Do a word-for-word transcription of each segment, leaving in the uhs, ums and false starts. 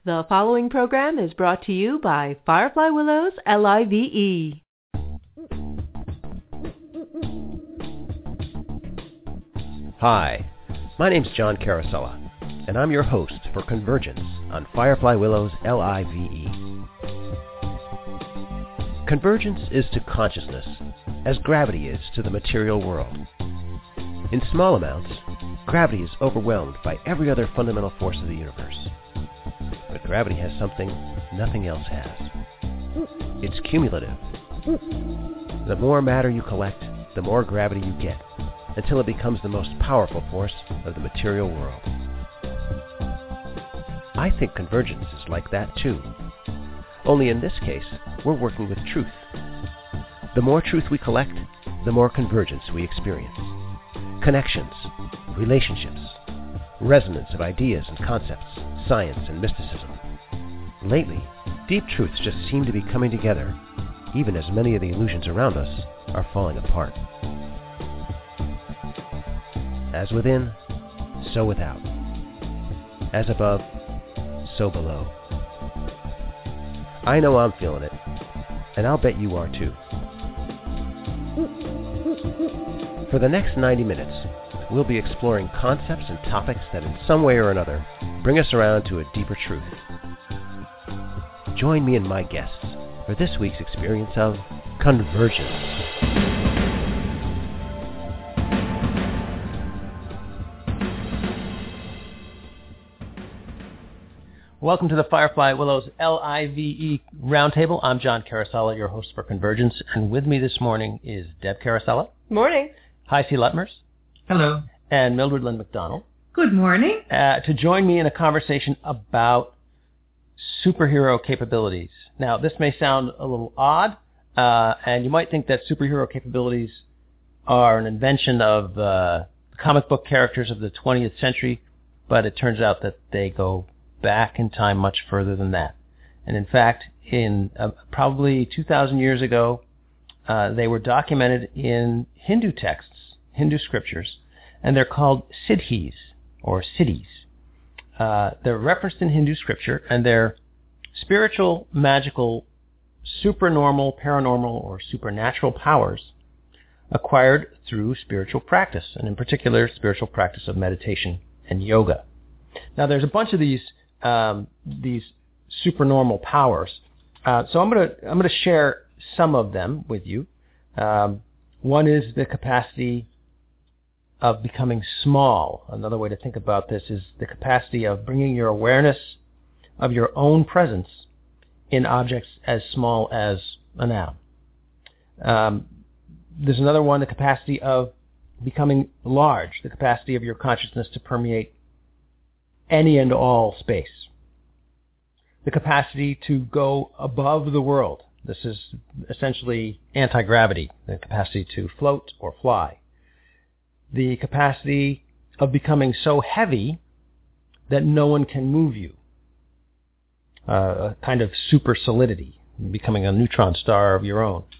The following program is brought to you by Firefly Willows L I V E. Hi, my name's John Carosella, and I'm your host for Convergence on Firefly Willows L I V E. Convergence is to consciousness as gravity is to the material world. In small amounts, gravity is overwhelmed by every other fundamental force of the universe. But gravity has something nothing else has. It's cumulative. The more matter you collect, the more gravity you get, until it becomes the most powerful force of the material world. I think convergence is like that too. Only in this case, we're working with truth. The more truth we collect, the more convergence we experience. Connections, relationships, resonance of ideas and concepts, science and mysticism. Lately, deep truths just seem to be coming together, even as many of the illusions around us are falling apart. As within, so without. As above, so below. I know I'm feeling it, and I'll bet you are too. For the next ninety minutes, we'll be exploring concepts and topics that in some way or another bring us around to a deeper truth. Join me and my guests for this week's experience of convergence. Welcome to the Firefly Willows L I V E Roundtable. I'm John Carosella, your host for Convergence, and with me this morning is Deb Carosella. Morning. Hi, C. Lutmers. Hello. And Mildred Lynn McDonald. Good morning. Uh, to join me in a conversation about superhero capabilities. Now, this may sound a little odd, uh, and you might think that superhero capabilities are an invention of uh, comic book characters of the twentieth century, but it turns out that they go back in time much further than that. And in fact, in uh, probably two thousand years ago, uh, they were documented in Hindu texts, Hindu scriptures, and they're called siddhis, or siddhis. Uh, they're referenced in Hindu scripture, and they're spiritual, magical, supernormal, paranormal, or supernatural powers acquired through spiritual practice, and in particular, spiritual practice of meditation and yoga. Now, there's a bunch of these um, these supernormal powers, uh, so I'm going to I'm going to share some of them with you. Um, one is the capacity of becoming small. Another way to think about this is the capacity of bringing your awareness of your own presence in objects as small as a noun. Um, there's another one, the capacity of becoming large, the capacity of your consciousness to permeate any and all space. The capacity to go above the world. This is essentially anti-gravity, the capacity to float or fly. The capacity of becoming so heavy that no one can move you. Uh, a kind of super solidity, becoming a neutron star of your own.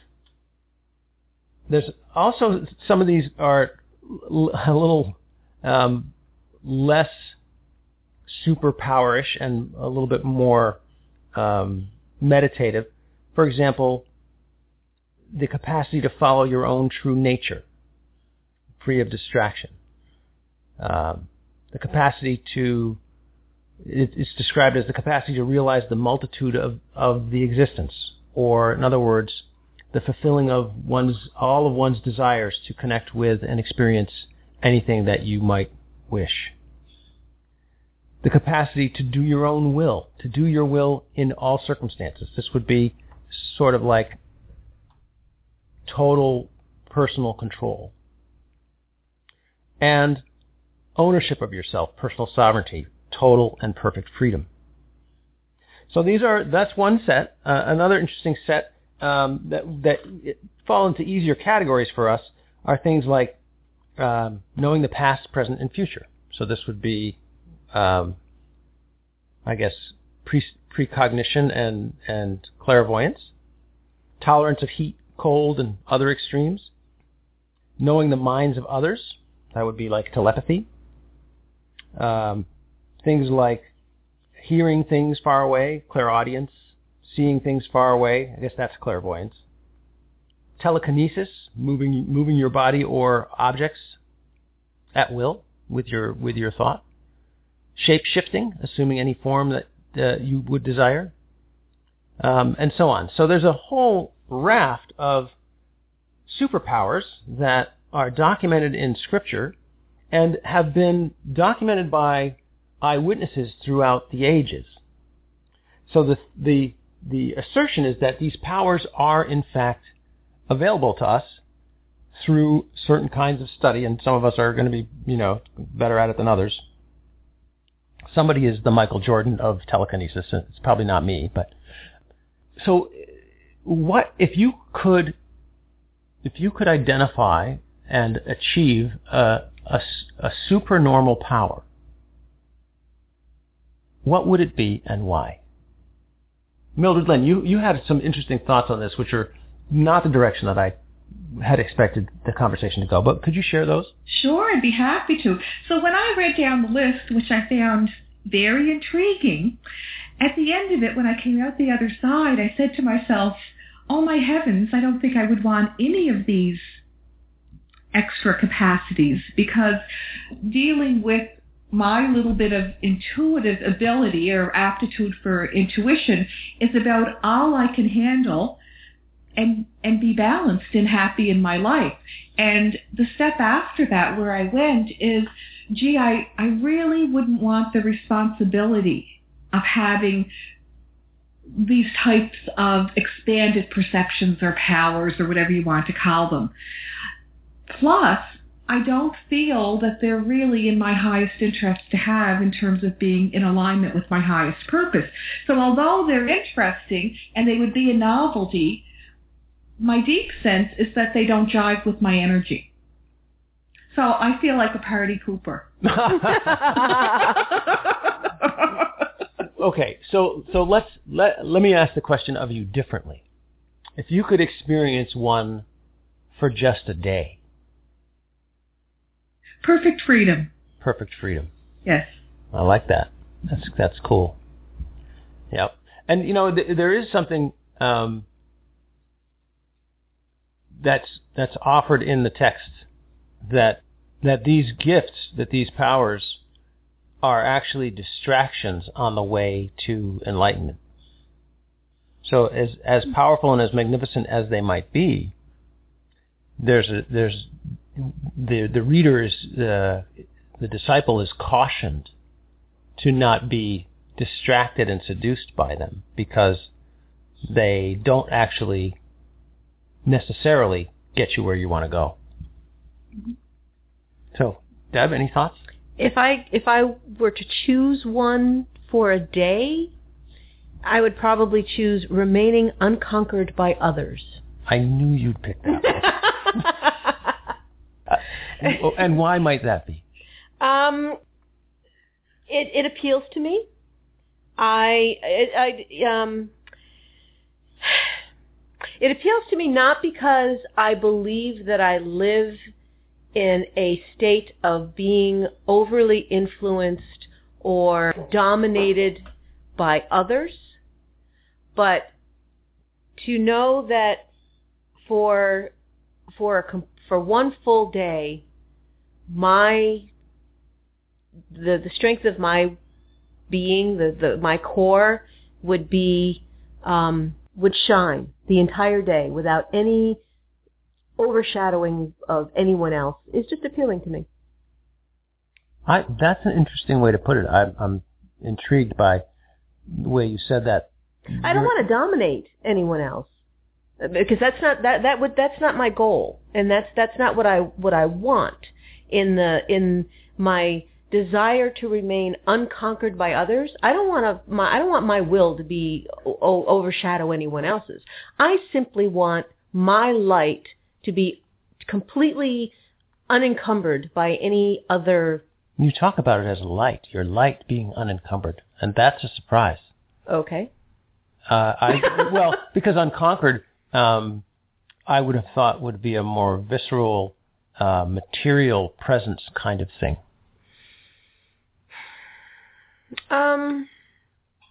There's also, some of these are a little um, less superpowerish and a little bit more um, meditative. For example, the capacity to follow your own true nature, free of distraction. Um, the capacity to, it, it's described as the capacity to realize the multitude of, of the existence, or in other words, the fulfilling of one's, all of one's desires to connect with and experience anything that you might wish. The capacity to do your own will, to do your will in all circumstances. This would be sort of like total personal control. And ownership of yourself, personal sovereignty, total and perfect freedom. So these are, that's one set. Uh, another interesting set um, that, that fall into easier categories for us are things like um, knowing the past, present, and future. So this would be, um, I guess, pre- precognition and, and clairvoyance, tolerance of heat, cold, and other extremes, knowing the minds of others. That would be like telepathy. Um, things like hearing things far away, clairaudience, seeing things far away. I guess that's clairvoyance. Telekinesis, moving moving your body or objects at will with your with your thought. Shape shifting, assuming any form that uh, you would desire, um, and so on. So there's a whole raft of superpowers that are documented in Scripture and have been documented by eyewitnesses throughout the ages. So the the the assertion is that these powers are in fact available to us through certain kinds of study, and some of us are going to be, you know, better at it than others. Somebody is the Michael Jordan of telekinesis. It's probably not me, but so what if you could if you could identify and achieve a, a, a supernormal power, what would it be and why? Mildred Lynn, you, you had some interesting thoughts on this, which are not the direction that I had expected the conversation to go, but could you share those? Sure, I'd be happy to. So when I read down the list, which I found very intriguing, at the end of it, when I came out the other side, I said to myself, oh my heavens, I don't think I would want any of these extra capacities, because dealing with my little bit of intuitive ability or aptitude for intuition is about all I can handle and and be balanced and happy in my life. And the step after that where I went is, gee, I, I really wouldn't want the responsibility of having these types of expanded perceptions or powers or whatever you want to call them. Plus, I don't feel that they're really in my highest interest to have in terms of being in alignment with my highest purpose. So although they're interesting and they would be a novelty, my deep sense is that they don't jive with my energy. So I feel like a party pooper. Okay, so so let's let let me ask the question of you differently. If you could experience one for just a day. Perfect freedom. Perfect freedom. Yes. I like that. That's that's cool. Yep. And you know, th- there is something um, that's that's offered in the text that that these gifts, that these powers are actually distractions on the way to enlightenment. So as as powerful and as magnificent as they might be, there's a, there's the the reader is the the disciple is cautioned to not be distracted and seduced by them, because they don't actually necessarily get you where you want to go. Mm-hmm. So, Deb, any thoughts? If I if I were to choose one for a day, I would probably choose remaining unconquered by others. I knew you'd pick that one. uh, and, and why might that be? Um, it it appeals to me. I it, I um. It appeals to me not because I believe that I live in a state of being overly influenced or dominated by others, but to know that for for a, for one full day, my the the strength of my being, the, the my core would be um, would shine the entire day without any overshadowing of anyone else. Is just appealing to me. I, that's an interesting way to put it. I, I'm intrigued by the way you said that. I don't want to dominate anyone else, because that's not that that would that's not my goal, and that's that's not what I what I want in the in my desire to remain unconquered by others. I don't want to my I don't want my will to be o- overshadow anyone else's. I simply want my light to be completely unencumbered by any other. You talk about it as light, your light being unencumbered, and that's a surprise. Okay. Uh, I well, because unconquered, um, I would have thought would be a more visceral, uh, material presence kind of thing. Um,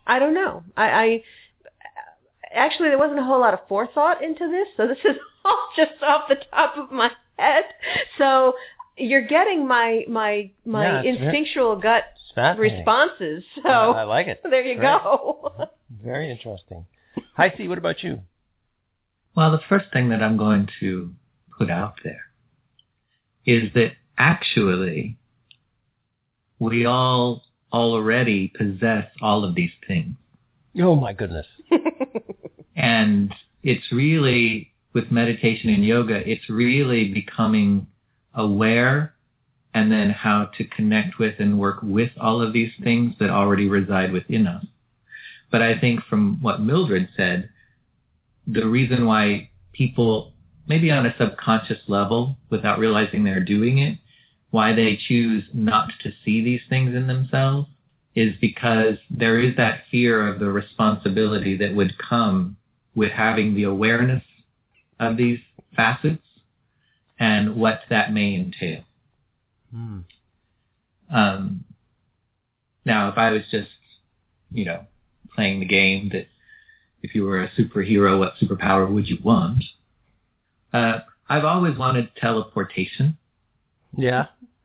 I don't know. I, I actually there wasn't a whole lot of forethought into this, so this is all just off the top of my head. So you're getting my my my yeah, instinctual gut responses. So uh, I like it. There you Great. go. Very interesting. Hi, C. What about you? Well, the first thing that I'm going to put out there is that actually we all already possess all of these things. Oh, my goodness. And it's really, with meditation and yoga, it's really becoming aware and then how to connect with and work with all of these things that already reside within us. But I think from what Mildred said, the reason why people, maybe on a subconscious level, without realizing they're doing it, why they choose not to see these things in themselves is because there is that fear of the responsibility that would come with having the awareness of these facets and what that may entail. Mm. Um, now, if I was just, you know, playing the game that if you were a superhero, what superpower would you want? Uh, I've always wanted teleportation. Yeah.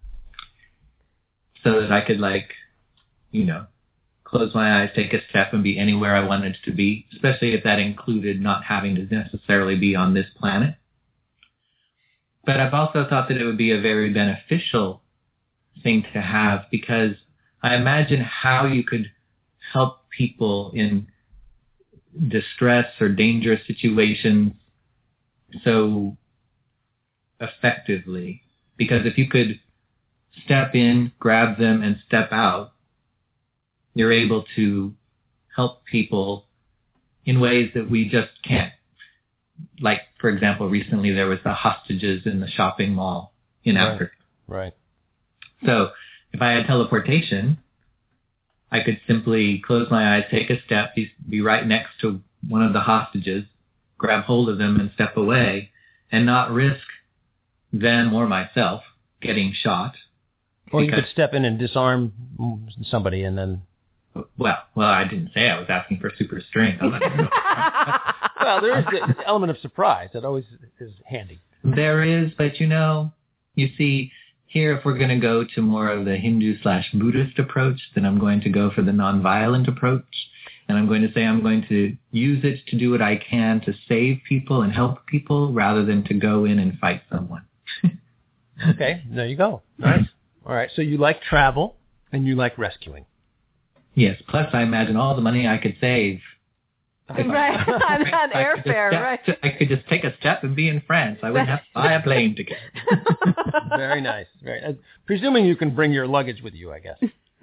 So that I could, like, you know, close my eyes, take a step, and be anywhere I wanted to be, especially if that included not having to necessarily be on this planet. But I've also thought that it would be a very beneficial thing to have because I imagine how you could help people in distress or dangerous situations so effectively. Because if you could step in, grab them, and step out, you're able to help people in ways that we just can't. Like, for example, recently there was the hostages in the shopping mall in right. Africa. Right. So if I had teleportation, I could simply close my eyes, take a step, be, be right next to one of the hostages, grab hold of them and step away, and not risk them or myself getting shot. Or you could step in and disarm somebody and then... Well, well, I didn't say I was asking for super strength. Well, there is the element of surprise that always is handy. There is, but you know, you see, here if we're going to go to more of the Hindu slash Buddhist approach, then I'm going to go for the nonviolent approach. And I'm going to say I'm going to use it to do what I can to save people and help people rather than to go in and fight someone. Okay, there you go. Nice. All right, so you like travel and you like rescuing. Yes, plus I imagine all the money I could save. Right, on, on airfare, right. To, I could just take a step and be in France. I wouldn't have to buy a plane ticket. Very nice. Very, uh, presuming you can bring your luggage with you, I guess.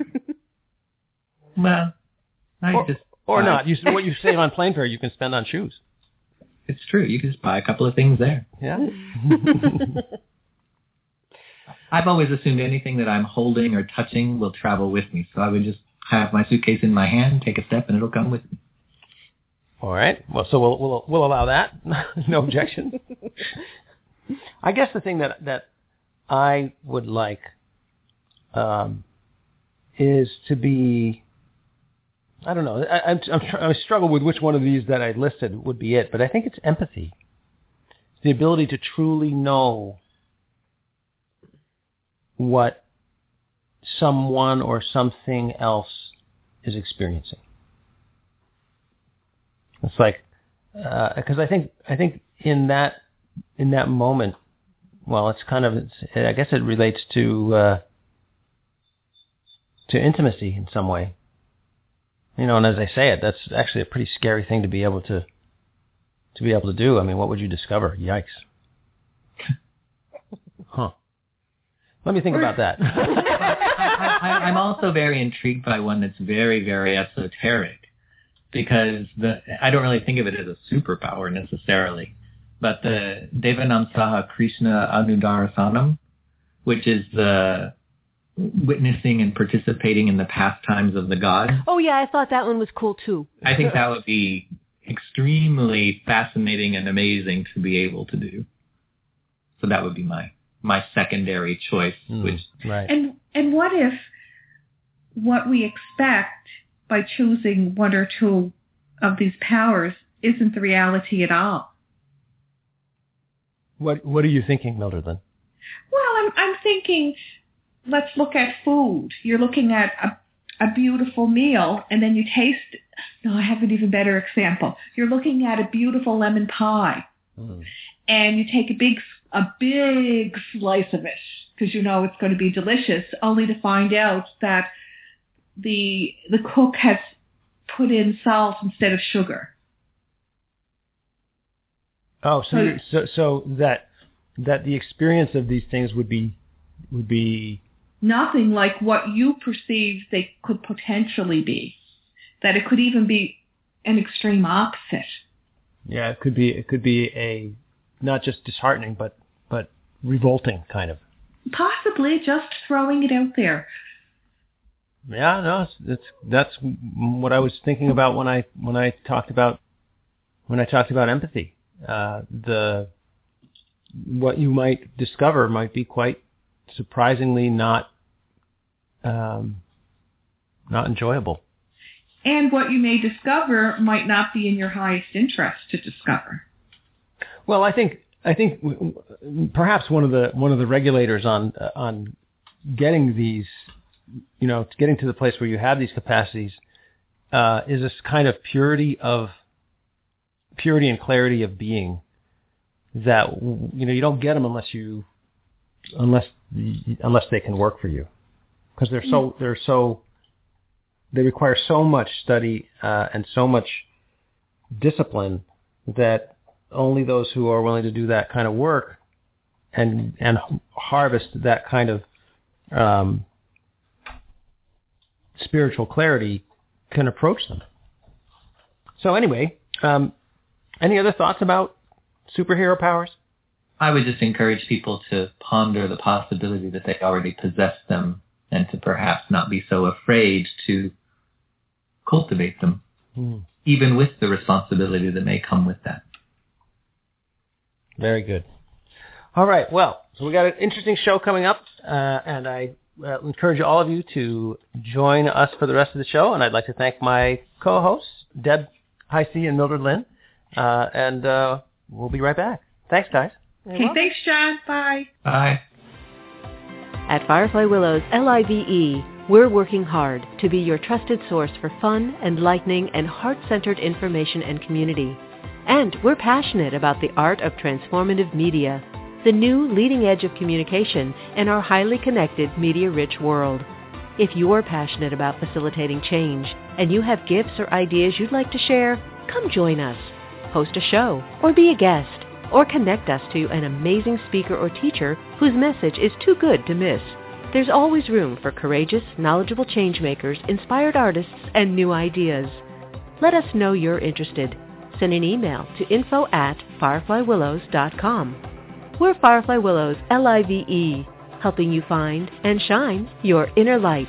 Well, I or, just... Or buy. not. You, what you save on plane fare, you can spend on shoes. It's true. You can just buy a couple of things there. Yeah. I've always assumed anything that I'm holding or touching will travel with me. So I would just have my suitcase in my hand, take a step, and it'll come with me. All right. Well, so we'll we'll, we'll allow that. No objection. I guess the thing that that I would like um, is to be. I don't know. I, I'm, I'm I struggle with which one of these that I listed would be it, but I think it's empathy. It's the ability to truly know what someone or something else is experiencing. It's like, because uh, I think I think in that in that moment, well, it's kind of, it's, I guess it relates to uh, to intimacy in some way. You know, and as I say it, that's actually a pretty scary thing to be able to to be able to do. I mean, what would you discover? Yikes! Huh. Let me think about that. I, I, I'm also very intrigued by one that's very, very esoteric, because the I don't really think of it as a superpower necessarily, but the Devanamsaha Krishna Anudarasanam, which is the witnessing and participating in the pastimes of the gods. Oh yeah, I thought that one was cool too. I think that would be extremely fascinating and amazing to be able to do. So that would be my my secondary choice. Mm, which right. And and what if what we expect by choosing one or two of these powers isn't the reality at all. What What are you thinking, Mildred Lynn? Well, I'm I'm thinking, let's look at food. You're looking at a, a beautiful meal, and then you taste. No, I have an even better example. You're looking at a beautiful lemon pie, mm. and you take a big a big slice of it because you know it's going to be delicious, only to find out that the the cook has put in salt instead of sugar. Oh, so so, so so that that the experience of these things would be would be nothing like what you perceive they could potentially be. That it could even be an extreme opposite. Yeah, it could be it could be a not just disheartening but but revolting kind of. Possibly just throwing it out there. Yeah, no, it's, that's what I was thinking about when I when I talked about when I talked about empathy. Uh, the what you might discover might be quite surprisingly not um, not enjoyable. And what you may discover might not be in your highest interest to discover. Well, I think I think perhaps one of the one of the regulators on on getting these, you know, getting to the place where you have these capacities uh, is this kind of purity of purity and clarity of being that, you know, you don't get them unless you unless unless they can work for you, because they're so they're so they require so much study uh, and so much discipline that only those who are willing to do that kind of work and and harvest that kind of um, spiritual clarity can approach them. So anyway, um, any other thoughts about superhero powers? I would just encourage people to ponder the possibility that they already possess them and to perhaps not be so afraid to cultivate them, mm. even with the responsibility that may come with that. Very good. All right. Well, so we got an interesting show coming up, uh, and I uh, encourage all of you to join us for the rest of the show. And I'd like to thank my co-hosts, Deb Heisey and Mildred Lynn, uh, and uh, we'll be right back. Thanks, guys. Okay, thanks, John. Bye. Bye. At Firefly Willows L I V E, we're working hard to be your trusted source for fun, enlightening, and heart-centered information and community. And we're passionate about the art of transformative media, the new leading edge of communication in our highly connected, media-rich world. If you're passionate about facilitating change and you have gifts or ideas you'd like to share, come join us. Host a show or be a guest, or connect us to an amazing speaker or teacher whose message is too good to miss. There's always room for courageous, knowledgeable changemakers, inspired artists, and new ideas. Let us know you're interested. Send an email to info at firefly willows dot com. We're Firefly Willows L I V E, helping you find and shine your inner light.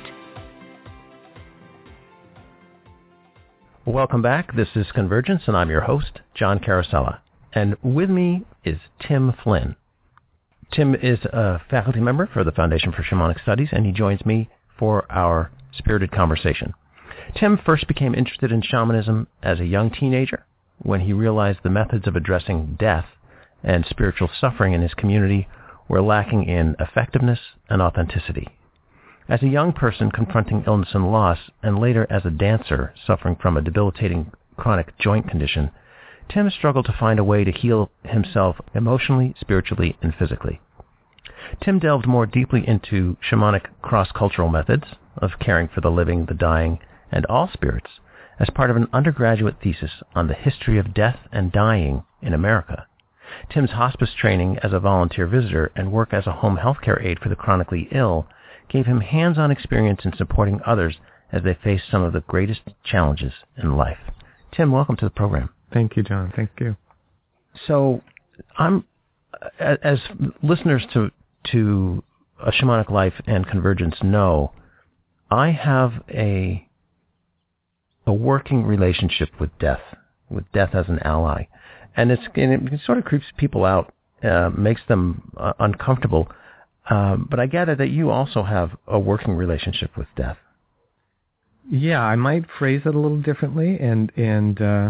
Welcome back. This is Convergence, and I'm your host, John Carosella. And with me is Tim Flynn. Tim is a faculty member for the Foundation for Shamanic Studies, and he joins me for our spirited conversation. Tim first became interested in shamanism as a young teenager when he realized the methods of addressing death and spiritual suffering in his community were lacking in effectiveness and authenticity. As a young person confronting illness and loss, and later as a dancer suffering from a debilitating chronic joint condition, Tim struggled to find a way to heal himself emotionally, spiritually, and physically. Tim delved more deeply into shamanic cross-cultural methods of caring for the living, the dying, and all spirits as part of an undergraduate thesis on the history of death and dying in America. Tim's hospice training as a volunteer visitor and work as a home healthcare aide for the chronically ill gave him hands-on experience in supporting others as they faced some of the greatest challenges in life. Tim, welcome to the program. Thank you, John. Thank you. So, I'm as listeners to to A Shamanic Life and Convergence know, I have a a working relationship with death, with death as an ally, and it's and it sort of creeps people out, uh, makes them uh, uncomfortable. Um, but I gather that you also have a working relationship with death. Yeah, I might phrase it a little differently, and and uh,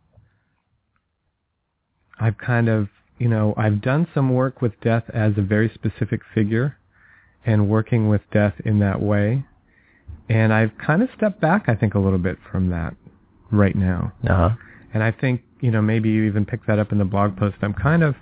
I've kind of, you know, I've done some work with death as a very specific figure, and working with death in that way, and I've kind of stepped back, I think, a little bit from that right now. Uh-huh. And I think, you know, maybe you even picked that up in the blog post. I'm kind of,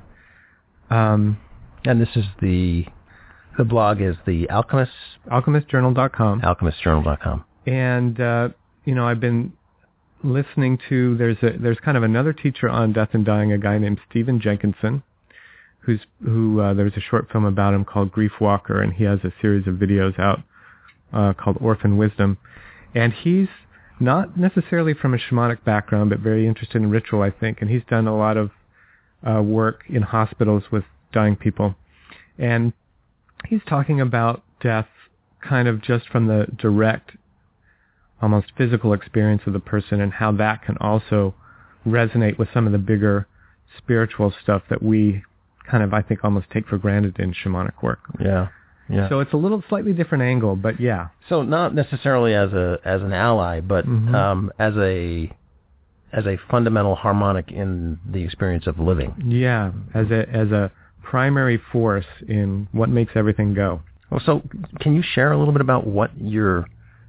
um, and this is the the blog is the Alchemist alchemist journal dot com. alchemist journal dot com. And, uh, you know, I've been listening to, there's a, there's kind of another teacher on death and dying, a guy named Stephen Jenkinson, who's, who, uh, there's a short film about him called Grief Walker, and he has a series of videos out, uh, called Orphan Wisdom. And he's not necessarily from a shamanic background, but very interested in ritual, I think. And he's done a lot of, uh, work in hospitals with dying people. And he's talking about death kind of just from the direct, almost physical experience of the person, and how that can also resonate with some of the bigger spiritual stuff that we kind of, I think, almost take for granted in shamanic work. Yeah, yeah. So it's a little slightly different angle, but yeah. So not necessarily as a as an ally, but Mm-hmm. um, as a as a fundamental harmonic in the experience of living. Yeah, as a as a primary force in what makes everything go. Well, so can you share a little bit about what you're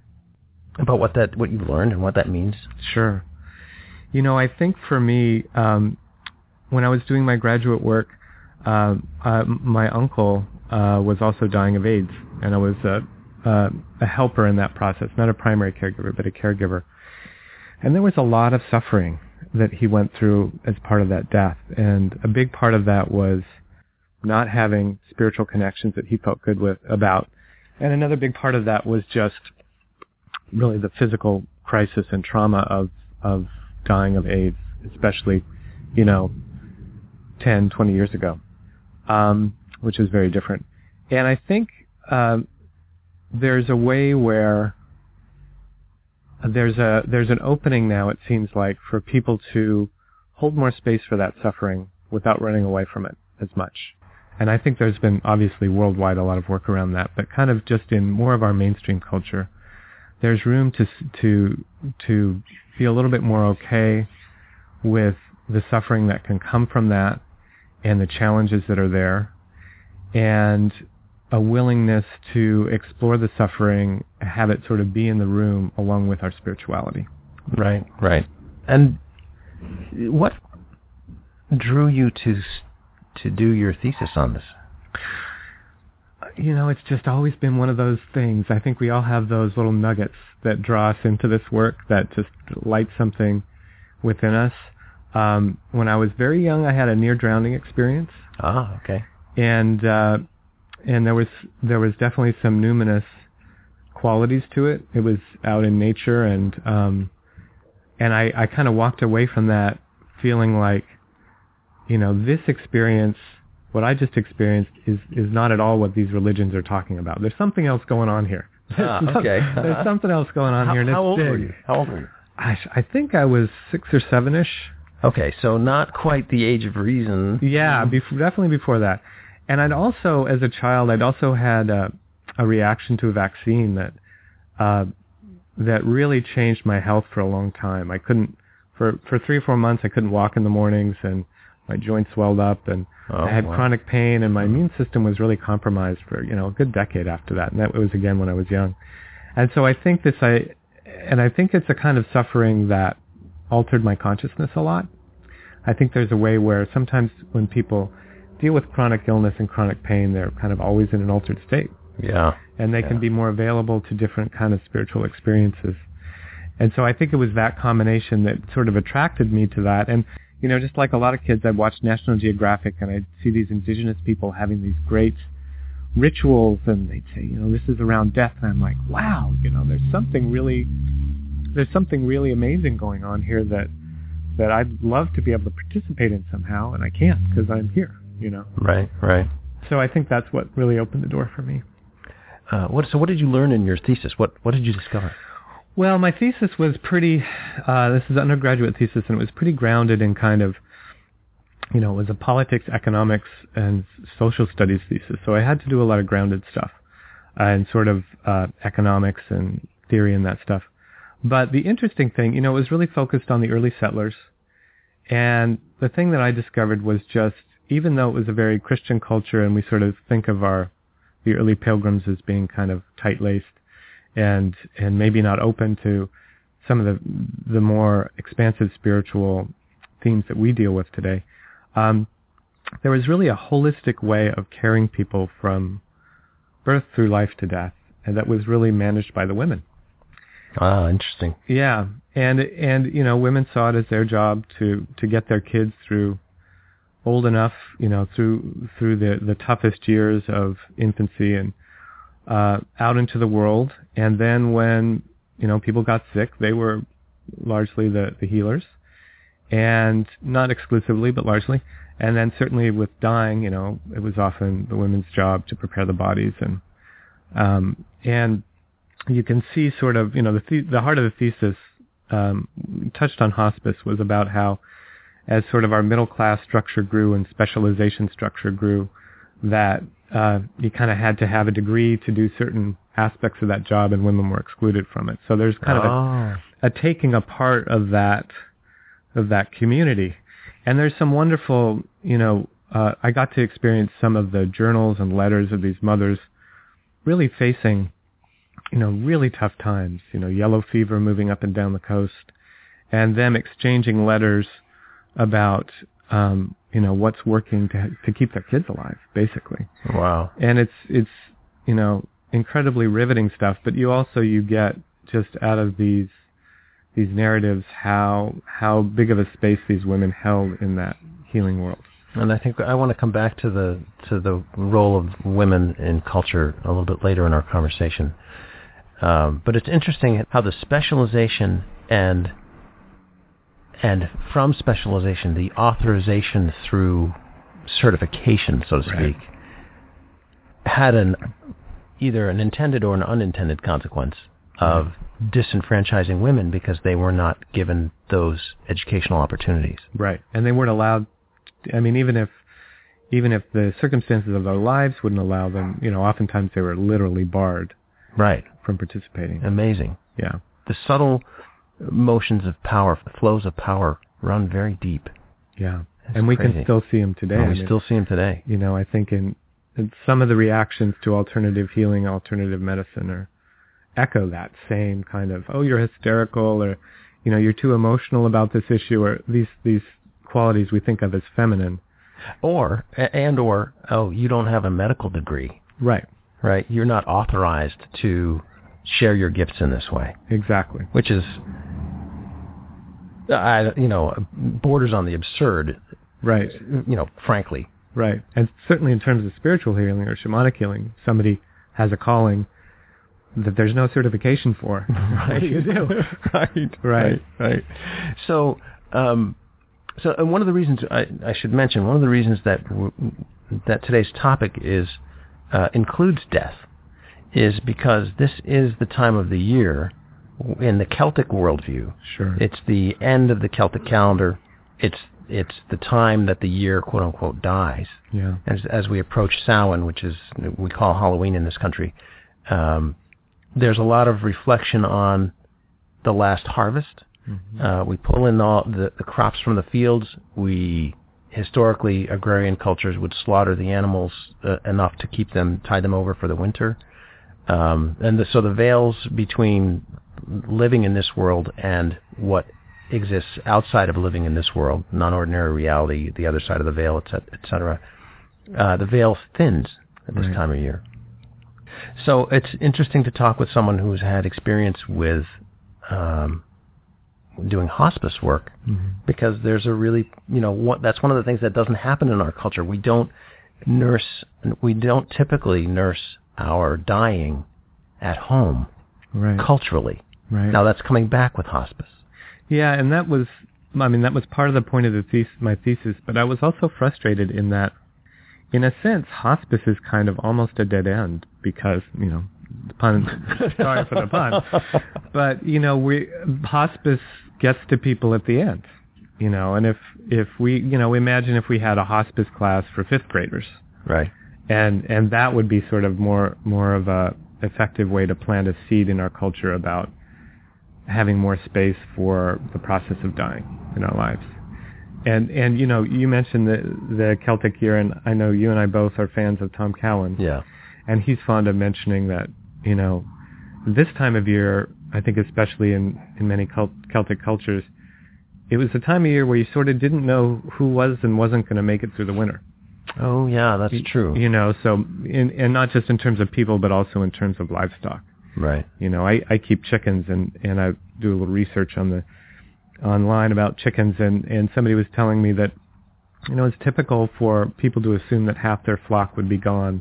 about what that what you've learned and what that means? Sure. You know, I think for me, um, when I was doing my graduate work, uh, uh, my uncle uh, was also dying of AIDS, and I was a, uh, a helper in that process, not a primary caregiver, but a caregiver. And there was a lot of suffering that he went through as part of that death, and a big part of that was not having spiritual connections that he felt good with about, and another big part of that was just really the physical crisis and trauma of, of dying of AIDS, especially, you know, ten, twenty years ago, um, which is very different. And I think um, there's a way where there's a there's an opening now, it seems like, for people to hold more space for that suffering without running away from it as much. And I think there's been, obviously, worldwide, a lot of work around that, but kind of just in more of our mainstream culture, there's room to to to be a little bit more okay with the suffering that can come from that and the challenges that are there, and a willingness to explore the suffering, have it sort of be in the room along with our spirituality. Right, right. And what drew you to to do your thesis on this? You know, it's just always been one of those things. I think we all have those little nuggets that draw us into this work, that just light something within us. Um, when I was very young, I had a near drowning experience. Ah, okay. And uh, and there was there was definitely some numinous qualities to it. It was out in nature, and um, and I, I kind of walked away from that feeling like, you know, this experience, what I just experienced, is, is not at all what these religions are talking about. There's something else going on here. Ah, okay. There's something else going on how, here, and how it's old big. were you? How old were you? I, I think I was six or seven-ish. Okay, so not quite the age of reason. Yeah, bef- definitely before that. And I'd also, as a child, I'd also had a, a reaction to a vaccine that uh, that really changed my health for a long time. I couldn't, for, for three or four months, I couldn't walk in the mornings, and my joints swelled up, and oh, I had wow. chronic pain, and my immune system was really compromised for, you know, a good decade after that. And that was, again, when I was young. And so I think this, I, and I think it's a kind of suffering that altered my consciousness a lot. I think there's a way where sometimes when people deal with chronic illness and chronic pain, they're kind of always in an altered state. Yeah. And they yeah. can be more available to different kind of spiritual experiences. And so I think it was that combination that sort of attracted me to that. And, you know, just like a lot of kids, I'd watch National Geographic, and I'd see these indigenous people having these great rituals, and they'd say, you know, this is around death. And I'm like, wow, you know, there's something really, there's something really amazing going on here that, that I'd love to be able to participate in somehow, and I can't because I'm here, you know. Right, right. So I think that's what really opened the door for me. Uh, what, so what did you learn in your thesis? What what did you discover? Well, my thesis was pretty, uh, this is an undergraduate thesis, and it was pretty grounded in kind of, you know, it was a politics, economics, and social studies thesis. So I had to do a lot of grounded stuff uh, and sort of uh, economics and theory and that stuff. But the interesting thing, you know, it was really focused on the early settlers. And the thing that I discovered was just, even though it was a very Christian culture and we sort of think of our, the early pilgrims as being kind of tight-laced and, and maybe not open to some of the, the more expansive spiritual themes that we deal with today, um, there was really a holistic way of caring people from birth through life to death, and that was really managed by the women. Ah, interesting. Yeah, and and you know, women saw it as their job to to get their kids through old enough, you know, through through the the toughest years of infancy and uh, out into the world, and then when you know people got sick, they were largely the the healers, and not exclusively, but largely. And then certainly with dying, you know, it was often the women's job to prepare the bodies, and um, and you can see sort of, you know, the the, the heart of the thesis um, touched on hospice was about how, as sort of our middle class structure grew and specialization structure grew, that uh, you kind of had to have a degree to do certain aspects of that job, and women were excluded from it. So there's kind oh. of a, a taking apart of that of that community. And there's some wonderful, you know, uh, I got to experience some of the journals and letters of these mothers really facing, you know, really tough times, you know, yellow fever moving up and down the coast, and them exchanging letters about, um, you know, what's working to to keep their kids alive, basically. Wow. And it's, it's, you know, incredibly riveting stuff, but you also, you get just out of these these narratives, how how big of a space these women held in that healing world. And I think I want to come back to the to the role of women in culture a little bit later in our conversation. Um, but it's interesting how the specialization and and from specialization, the authorization through certification, so to speak, right. had an either an intended or an unintended consequence of disenfranchising women because they were not given those educational opportunities. Right. And they weren't allowed, I mean, even if even if the circumstances of their lives wouldn't allow them, you know, oftentimes they were literally barred right. from participating. Amazing. Yeah. The subtle motions of power, flows of power run very deep. Yeah. That's and we crazy. can still see them today. Oh, we I mean, still see them today. You know, I think in, in some of the reactions to alternative healing, alternative medicine are echo that same kind of, oh, you're hysterical, or, you know, you're too emotional about this issue, or these these qualities we think of as feminine. Or, and or, oh, you don't have a medical degree. Right. Right. You're not authorized to share your gifts in this way. Exactly. Which is, I, you know, borders on the absurd. Right. You know, frankly. Right. And certainly in terms of spiritual healing or shamanic healing, somebody has a calling that there's no certification for. Right. What do you do? right, right. Right. Right. So, um, so and one of the reasons I, I should mention, one of the reasons that w- that today's topic is uh, includes death is because this is the time of the year in the Celtic worldview. Sure. It's the end of the Celtic calendar. It's it's the time that the year, quote unquote, dies. Yeah. As as we approach Samhain, which is we call Halloween in this country. Um, There's a lot of reflection on the last harvest. Mm-hmm. Uh, we pull in all the, the crops from the fields. We historically, agrarian cultures would slaughter the animals uh, enough to keep them, tie them over for the winter. Um, and the, so the veils between living in this world and what exists outside of living in this world, non-ordinary reality, the other side of the veil, et cetera, et cetera, uh, the veil thins at this right. time of year. So it's interesting to talk with someone who's had experience with um, doing hospice work, mm-hmm. because there's a really, you know, what, that's one of the things that doesn't happen in our culture. We don't nurse, we don't typically nurse our dying at home, right. culturally. Right. Now that's coming back with hospice. Yeah, and that was, I mean, that was part of the point of the thesis, my thesis, but I was also frustrated in that, in a sense, hospice is kind of almost a dead end because, you know, the pun, sorry for the pun, but, you know, we hospice gets to people at the end, you know, and if, if we, you know, imagine if we had a hospice class for fifth graders. Right. And, and that would be sort of more, more of a effective way to plant a seed in our culture about, having more space for the process of dying in our lives. And, and you know, you mentioned the, the Celtic year, and I know you and I both are fans of Tom Cowan. Yeah. And he's fond of mentioning that, you know, this time of year, I think especially in, in many Celtic cultures, it was the time of year where you sort of didn't know who was and wasn't going to make it through the winter. Oh, yeah, that's true. You know, so, in, and not just in terms of people, but also in terms of livestock. Right. You know, I, I keep chickens, and, and I do a little research on the online about chickens, and, and somebody was telling me that, you know, it's typical for people to assume that half their flock would be gone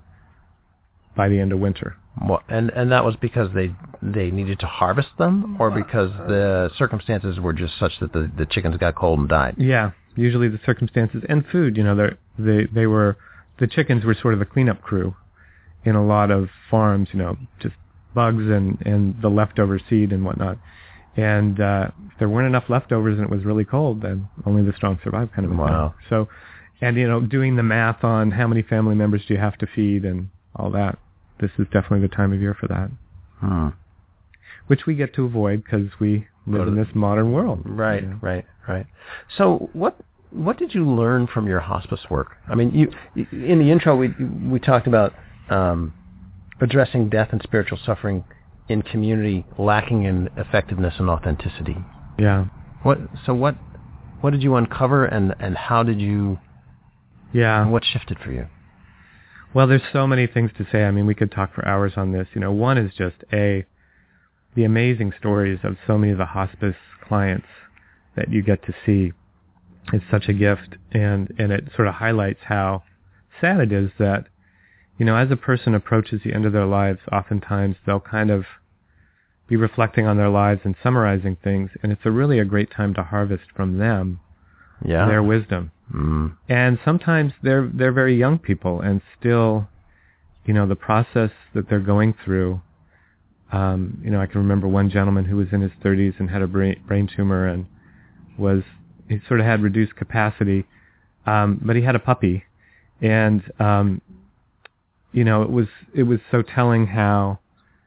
by the end of winter. Well, and and that was because they they needed to harvest them, or because the circumstances were just such that the, the chickens got cold and died? Yeah, usually the circumstances and food. You know, they they they were the chickens were sort of the cleanup crew in a lot of farms. You know, just bugs and and the leftover seed and whatnot. And uh, if there weren't enough leftovers and it was really cold, then only the strong survive, kind of a wow. thing. So, and you know, doing the math on how many family members do you have to feed and all that. This is definitely the time of year for that, hmm. which we get to avoid because we live in this modern world. Right, you know? right, right. So what what did you learn from your hospice work? I mean, you in the intro we we talked about um, addressing death and spiritual suffering in community lacking in effectiveness and authenticity. Yeah. What? So what? What did you uncover, and, and how did you? Yeah. What shifted for you? Well, there's so many things to say. I mean, we could talk for hours on this. You know, one is just a the amazing stories of so many of the hospice clients that you get to see. It's such a gift, and and it sort of highlights how sad it is that, you know, as a person approaches the end of their lives, oftentimes they'll kind of be reflecting on their lives and summarizing things, and it's a really a great time to harvest from them yeah. their wisdom. Mm. And sometimes they're they're very young people, and still, you know, the process that they're going through. Um, you know, I can remember one gentleman who was in his thirties and had a brain, brain tumor, and was he sort of had reduced capacity, um, but he had a puppy, and um, you know, it was it was so telling how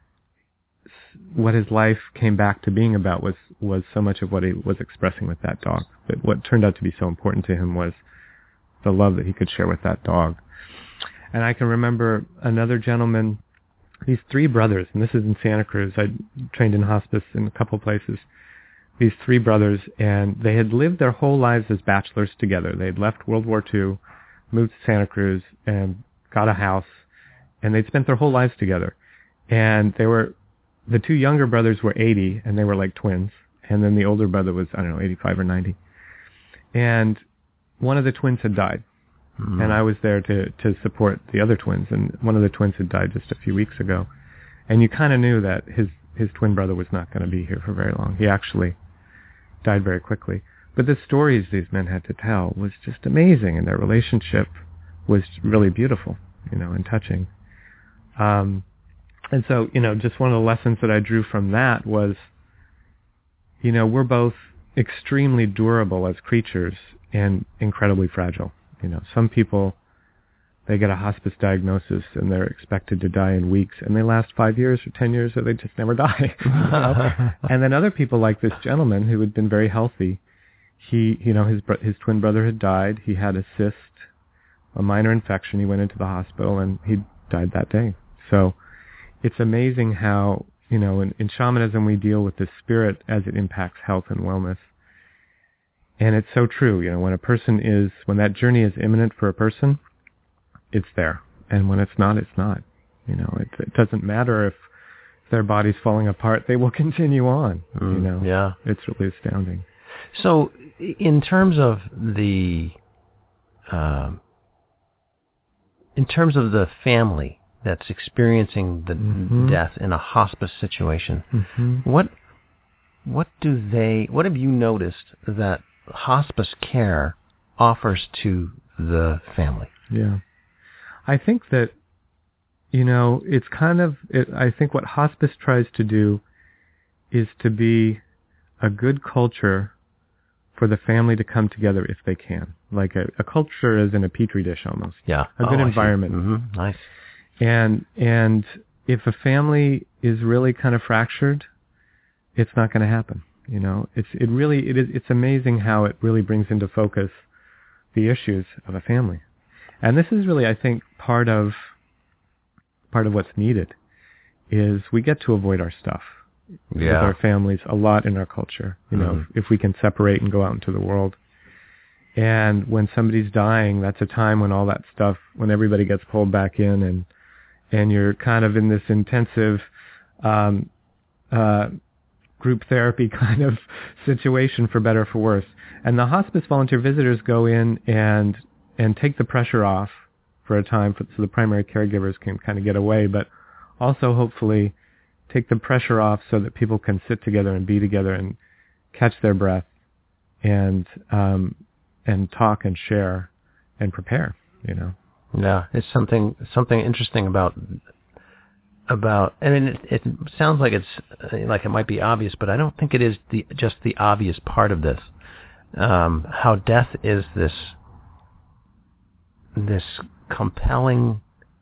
what his life came back to being about was was so much of what he was expressing with that dog. But what turned out to be so important to him was the love that he could share with that dog. And I can remember another gentleman, these three brothers, and this is in Santa Cruz. I trained in hospice in a couple places. These three brothers, and they had lived their whole lives as bachelors together. They had left World War Two, moved to Santa Cruz, and got a house, and they'd spent their whole lives together. And they were, the two younger brothers were eighty, and they were like twins. And then the older brother was, I don't know, eighty-five or ninety. And one of the twins had died. Mm-hmm. And I was there to, to support the other twins. And one of the twins had died just a few weeks ago. And you kind of knew that his, his twin brother was not going to be here for very long. He actually died very quickly. But the stories these men had to tell was just amazing. And their relationship was really beautiful, you know, and touching. Um, and so, you know, just one of the lessons that I drew from that was, you know, we're both extremely durable as creatures and incredibly fragile. You know, some people, they get a hospice diagnosis and they're expected to die in weeks, and they last five years or ten years, or they just never die. You know? And then other people, like this gentleman who had been very healthy, he, you know, his his twin brother had died. He had a cyst, a minor infection. He went into the hospital and he died that day. So it's amazing how, you know, in, in shamanism we deal with the spirit as it impacts health and wellness. And it's so true, you know, when a person is, when that journey is imminent for a person, it's there. And when it's not, it's not. You know, it, it doesn't matter if their body's falling apart, they will continue on, mm, you know. Yeah. It's really astounding. So in terms of the, um, in terms of the family that's experiencing the mm-hmm. death in a hospice situation, mm-hmm. what, what do they, what have you noticed that hospice care offers to the family? Yeah. I think that, you know, it's kind of, it, I think what hospice tries to do is to be a good culture for the family to come together if they can. Like a, a culture as in a petri dish almost. Yeah. A good oh, environment. Mm-hmm. Nice. And, and if a family is really kind of fractured, it's not going to happen. You know, it's it really it is it's amazing how it really brings into focus the issues of a family, and this is really, I think, part of part of what's needed is we get to avoid our stuff yeah. with our families a lot in our culture. You know, mm-hmm. if, if we can separate and go out into the world, and when somebody's dying, that's a time when all that stuff, when everybody gets pulled back in, and and you're kind of in this intensive um, uh, group therapy kind of situation, for better or for worse. And the hospice volunteer visitors go in and and take the pressure off for a time, for, so the primary caregivers can kind of get away, but also hopefully take the pressure off so that people can sit together and be together and catch their breath and um, and talk and share and prepare. You know. Yeah, it's something something interesting about about. I mean, it, it sounds like it's like it might be obvious, but I don't think it is the just the obvious part of this. Um, how death is this this compelling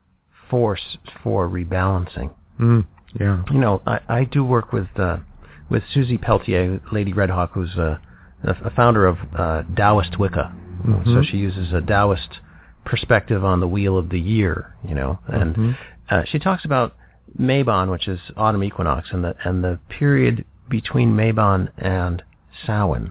force for rebalancing. Mm, yeah. You know, I, I do work with uh, with Susie Peltier, Lady Redhawk, who's a, a founder of uh, Taoist Wicca. Mm-hmm. So she uses a Taoist perspective on the wheel of the year, you know, and mm-hmm. uh, she talks about Mabon, which is autumn equinox, and the and the period between Mabon and Samhain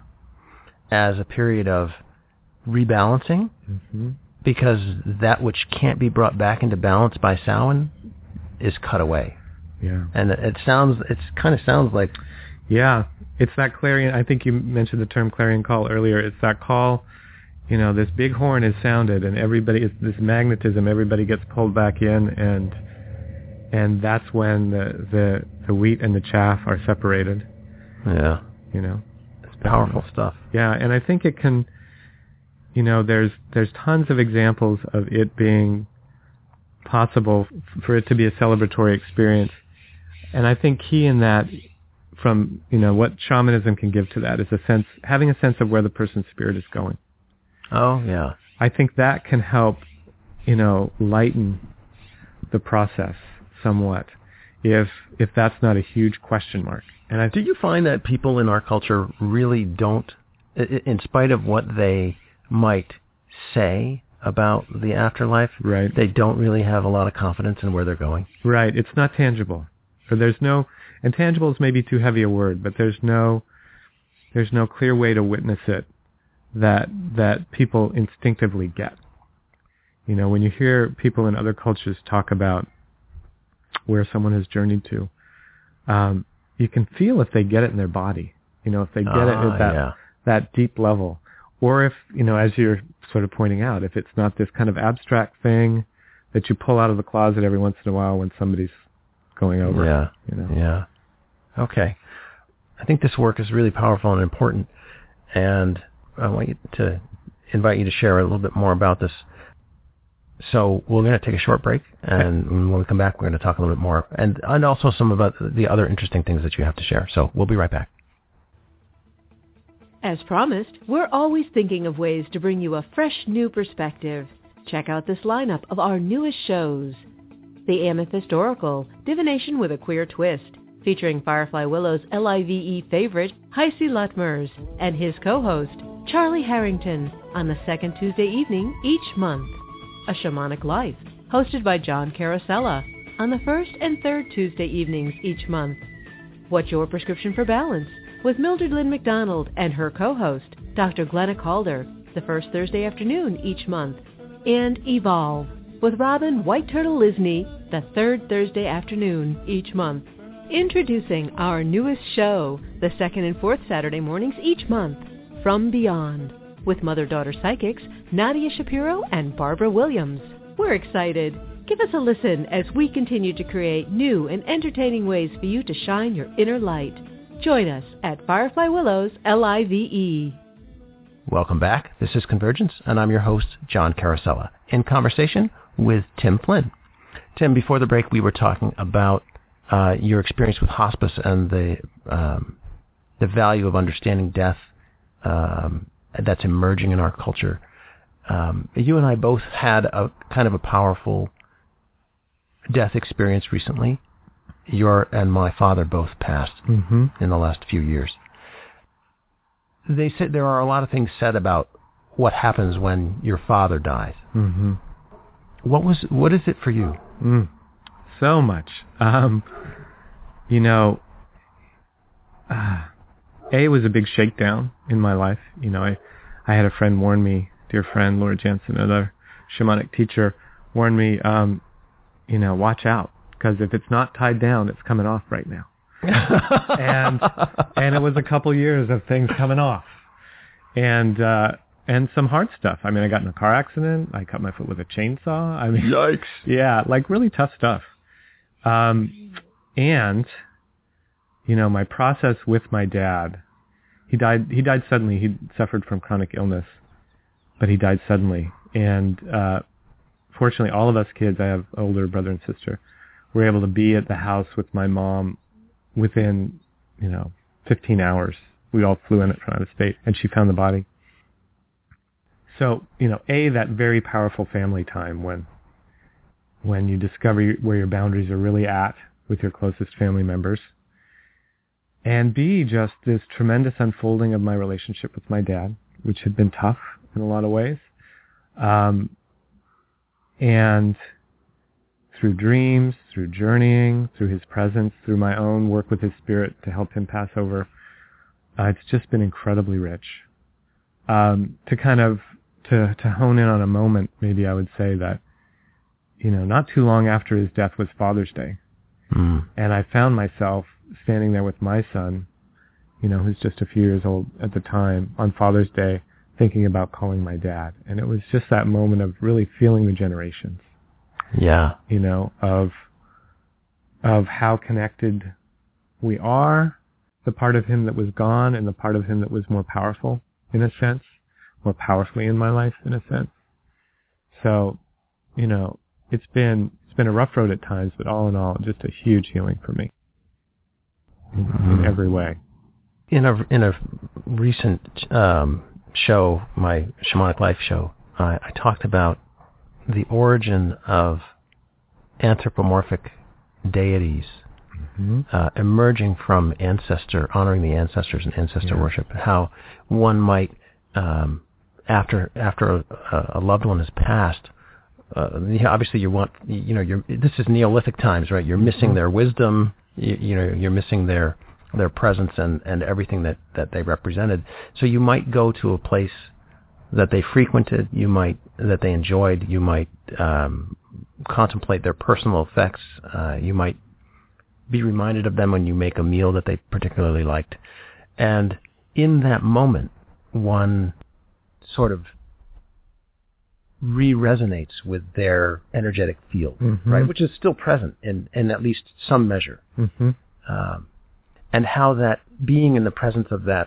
as a period of rebalancing, mm-hmm. because that which can't be brought back into balance by Samhain is cut away. Yeah, and it, it sounds, it kind of sounds like, yeah, it's that clarion. I think you mentioned the term clarion call earlier. It's that call. You know, this big horn is sounded, and everybody, it's this magnetism, everybody gets pulled back in, and and that's when the the, the wheat and the chaff are separated. Yeah. You know, it's powerful um, stuff. Yeah, and I think it can, you know, there's there's tons of examples of it being possible for it to be a celebratory experience, and I think key in that, from, you know, what shamanism can give to that is a sense, having a sense of where the person's spirit is going. Oh, yeah. I think that can help, you know, lighten the process somewhat, if if that's not a huge question mark. And I do you find that people in our culture really don't, in spite of what they might say about the afterlife, right, they don't really have a lot of confidence in where they're going? Right. It's not tangible. Or there's no, and tangible is maybe too heavy a word, but there's no there's no clear way to witness it that that people instinctively get. You know, when you hear people in other cultures talk about where someone has journeyed to, um, you can feel if they get it in their body. You know, if they get uh, it at that yeah. that deep level, or if, you know, as you're sort of pointing out, if it's not this kind of abstract thing that you pull out of the closet every once in a while when somebody's going over. Yeah. You know. Yeah. Okay. I think this work is really powerful and important, and I want you to invite you to share a little bit more about this. So we're going to take a short break, and when we come back, we're going to talk a little bit more, and, and also some about the other interesting things that you have to share. So we'll be right back. As promised, we're always thinking of ways to bring you a fresh, new perspective. Check out this lineup of our newest shows. The Amethyst Oracle, divination with a queer twist, featuring Firefly Willow's L I V E favorite, Heisey Lutmers, and his co-host, Charlie Harrington, on the second Tuesday evening each month. A Shamanic Life, hosted by John Carosella, on the first and third Tuesday evenings each month. What's Your Prescription for Balance, with Mildred Lynn McDonald and her co-host, Doctor Glenna Calder, the first Thursday afternoon each month. And Evolve, with Robin White Turtle Lisney, the third Thursday afternoon each month. Introducing our newest show, the second and fourth Saturday mornings each month, From Beyond, with mother-daughter psychics Nadia Shapiro and Barbara Williams. We're excited. Give us a listen as we continue to create new and entertaining ways for you to shine your inner light. Join us at Firefly Willows L I V E. Welcome back. This is Convergence, and I'm your host, John Carosella, in conversation with Tim Flynn. Tim, before the break, we were talking about uh, your experience with hospice and the um, the value of understanding death um, that's emerging in our culture. Um, you and I both had a kind of a powerful death experience recently. your and my father both passed Mm-hmm. in the last few years. They said there are a lot of things said about what happens when your father dies. Mm-hmm. What was what is it for you? Mm. So much. Um, you know, uh, A was a big shakedown in my life. You know, I, I had a friend warn me, dear friend, Laura Jensen, another shamanic teacher, warned me, um, you know, watch out, because if it's not tied down, it's coming off right now. and and it was a couple years of things coming off, and uh, and some hard stuff. I mean, I got in a car accident. I cut my foot with a chainsaw. I mean, Yikes! Yeah, like really tough stuff. Um, and you know, my process with my dad. He died. He died suddenly. He suffered from chronic illness, but he died suddenly. And uh, fortunately, all of us kids, I have older brother and sister, were able to be at the house with my mom within, you know, fifteen hours. We all flew in it from out of state, and she found the body. So, you know, A, that very powerful family time when when you discover where your boundaries are really at with your closest family members. And B, just this tremendous unfolding of my relationship with my dad, which had been tough in a lot of ways. Um, and through dreams, through journeying, through his presence, through my own work with his spirit to help him pass over, uh, it's just been incredibly rich. Um, to kind of, to, to hone in on a moment, maybe I would say that, you know, not too long after his death was Father's Day. Mm. And I found myself standing there with my son, you know, who's just a few years old at the time, on Father's Day, thinking about calling my dad. And it was just that moment of really feeling the generations. Yeah. You know, of of how connected we are, the part of him that was gone and the part of him that was more powerful, in a sense, more powerfully in my life, in a sense. So, you know, it's been it's been a rough road at times, but all in all, just a huge healing for me in, Mm. in every way. In a in a recent um, show, my Shamanic Life show, I, I talked about the origin of anthropomorphic deities Mm-hmm. uh, emerging from ancestor, honoring the ancestors and ancestor Yeah. worship. How one might, um, after after a, a loved one has passed, uh, you- obviously you want, you know, you're, this is Neolithic times, right? You're missing Mhm. their wisdom, you, you know, you're missing their their presence and, and everything that, that they represented. So you might go to a place that they frequented, you might, that they enjoyed, you might um, contemplate their personal effects, uh, you might be reminded of them when you make a meal that they particularly liked. And in that moment, one sort of re-resonates with their energetic field, Mhm. right? Which is still present in, in at least some measure. Mm-hmm. Um, and how that being in the presence of that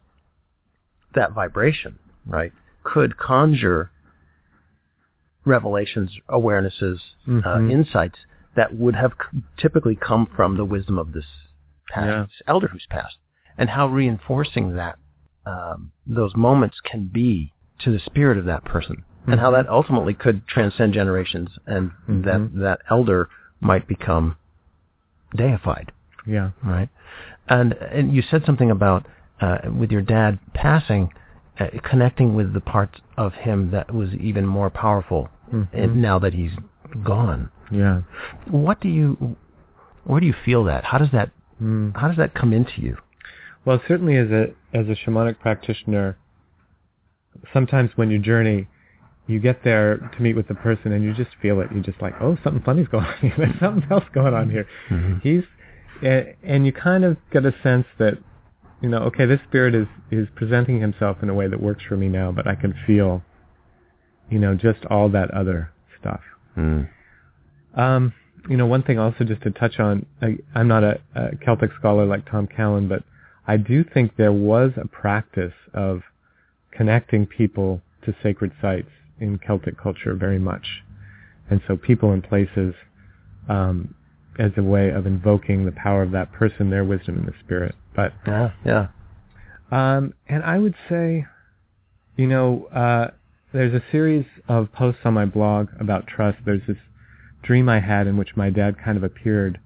that vibration, right, could conjure revelations, awarenesses, Mhm. uh, insights that would have c- typically come from the wisdom of this past Yeah. this elder who's passed, and how reinforcing that um, those moments can be to the spirit of that person, and how Mhm. that ultimately could transcend generations, and Mhm. that that elder might become deified. Yeah. Right, and and you said something about uh, with your dad passing, uh, connecting with the parts of him that was even more powerful Mhm. and now that he's gone. Yeah. What do you, where do you feel that? How does that, Mm. how does that come into you? Well, certainly as a as a shamanic practitioner, sometimes when you journey, you get there to meet with the person and you just feel it. You're just like, oh, something funny's going on here. There's something else going on here. Mhm. He's, uh, and you kind of get a sense that, you know, okay, this spirit is, is presenting himself in a way that works for me now, but I can feel, you know, just all that other stuff. Mm. Um, you know, one thing also just to touch on, I, I'm not a, a Celtic scholar like Tom Callan, but I do think there was a practice of connecting people to sacred sites in Celtic culture very much. And so people and places um, as a way of invoking the power of that person, their wisdom and the spirit. But Yeah, yeah. um, and I would say, you know, uh, there's a series of posts on my blog about trust. There's this dream I had in which my dad kind of appeared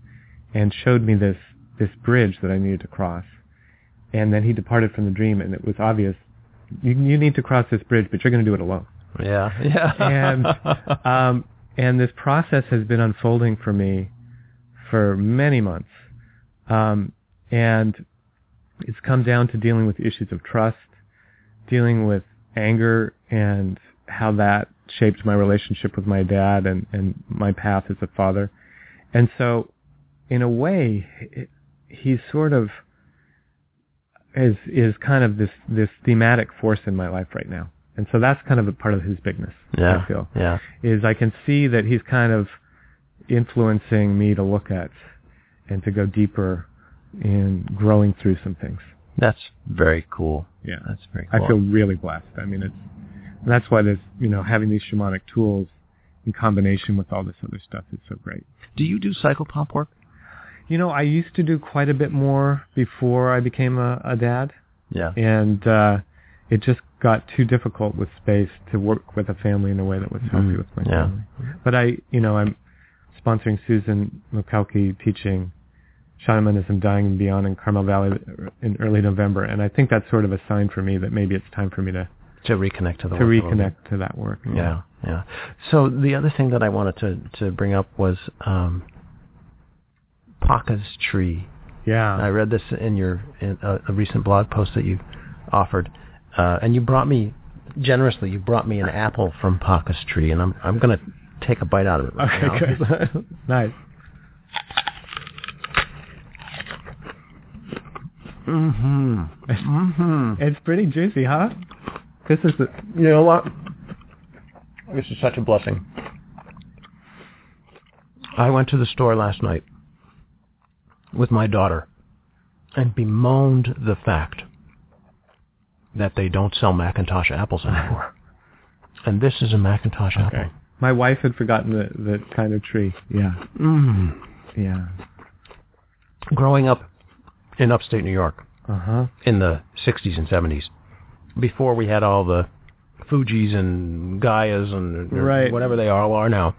and showed me this this bridge that I needed to cross. And then he departed from the dream, and it was obvious, you, you need to cross this bridge, but you're going to do it alone. Yeah, yeah. and um, and this process has been unfolding for me for many months. Um, and it's come down to dealing with issues of trust, dealing with anger and how that shaped my relationship with my dad and, and my path as a father. And so, in a way, it, he's sort of is is kind of this, this thematic force in my life right now. And so that's kind of a part of his bigness, yeah, I feel. Yeah. Is I can see that he's kind of influencing me to look at and to go deeper in growing through some things. That's very cool. Yeah. That's very cool. I feel really blessed. I mean, it's that's why this, you know, having these shamanic tools in combination with all this other stuff is so great. Do you do psychopomp work? You know, I used to do quite a bit more before I became a, a dad. Yeah. And uh, it just got too difficult with space to work with a family in a way that was healthy mm, with my yeah. family. But I, you know, I'm sponsoring Susan Mukowski teaching Shamanism, Dying and Beyond in Carmel Valley in early November, and I think that's sort of a sign for me that maybe it's time for me to to reconnect to the to work reconnect to that work. Yeah. yeah, yeah. So the other thing that I wanted to to bring up was um, Paka's tree. Yeah, I read this in your in a, a recent blog post that you offered, uh, and you brought me generously. You brought me an apple from Paka's tree, and I'm I'm going to take a bite out of it right okay, now. Good. Nice. Mm-hmm. Mm-hmm. It's pretty juicy, huh? This is the... You know what? This is such a blessing. I went to the store last night with my daughter and bemoaned the fact that they don't sell Macintosh apples anymore. And this is a Macintosh okay. apple. My wife had forgotten the, the kind of tree. Yeah. Mm. Yeah. Growing up in upstate New York uh-huh. in the sixties and seventies, before we had all the Fujis and Gaias and right. whatever they all are now,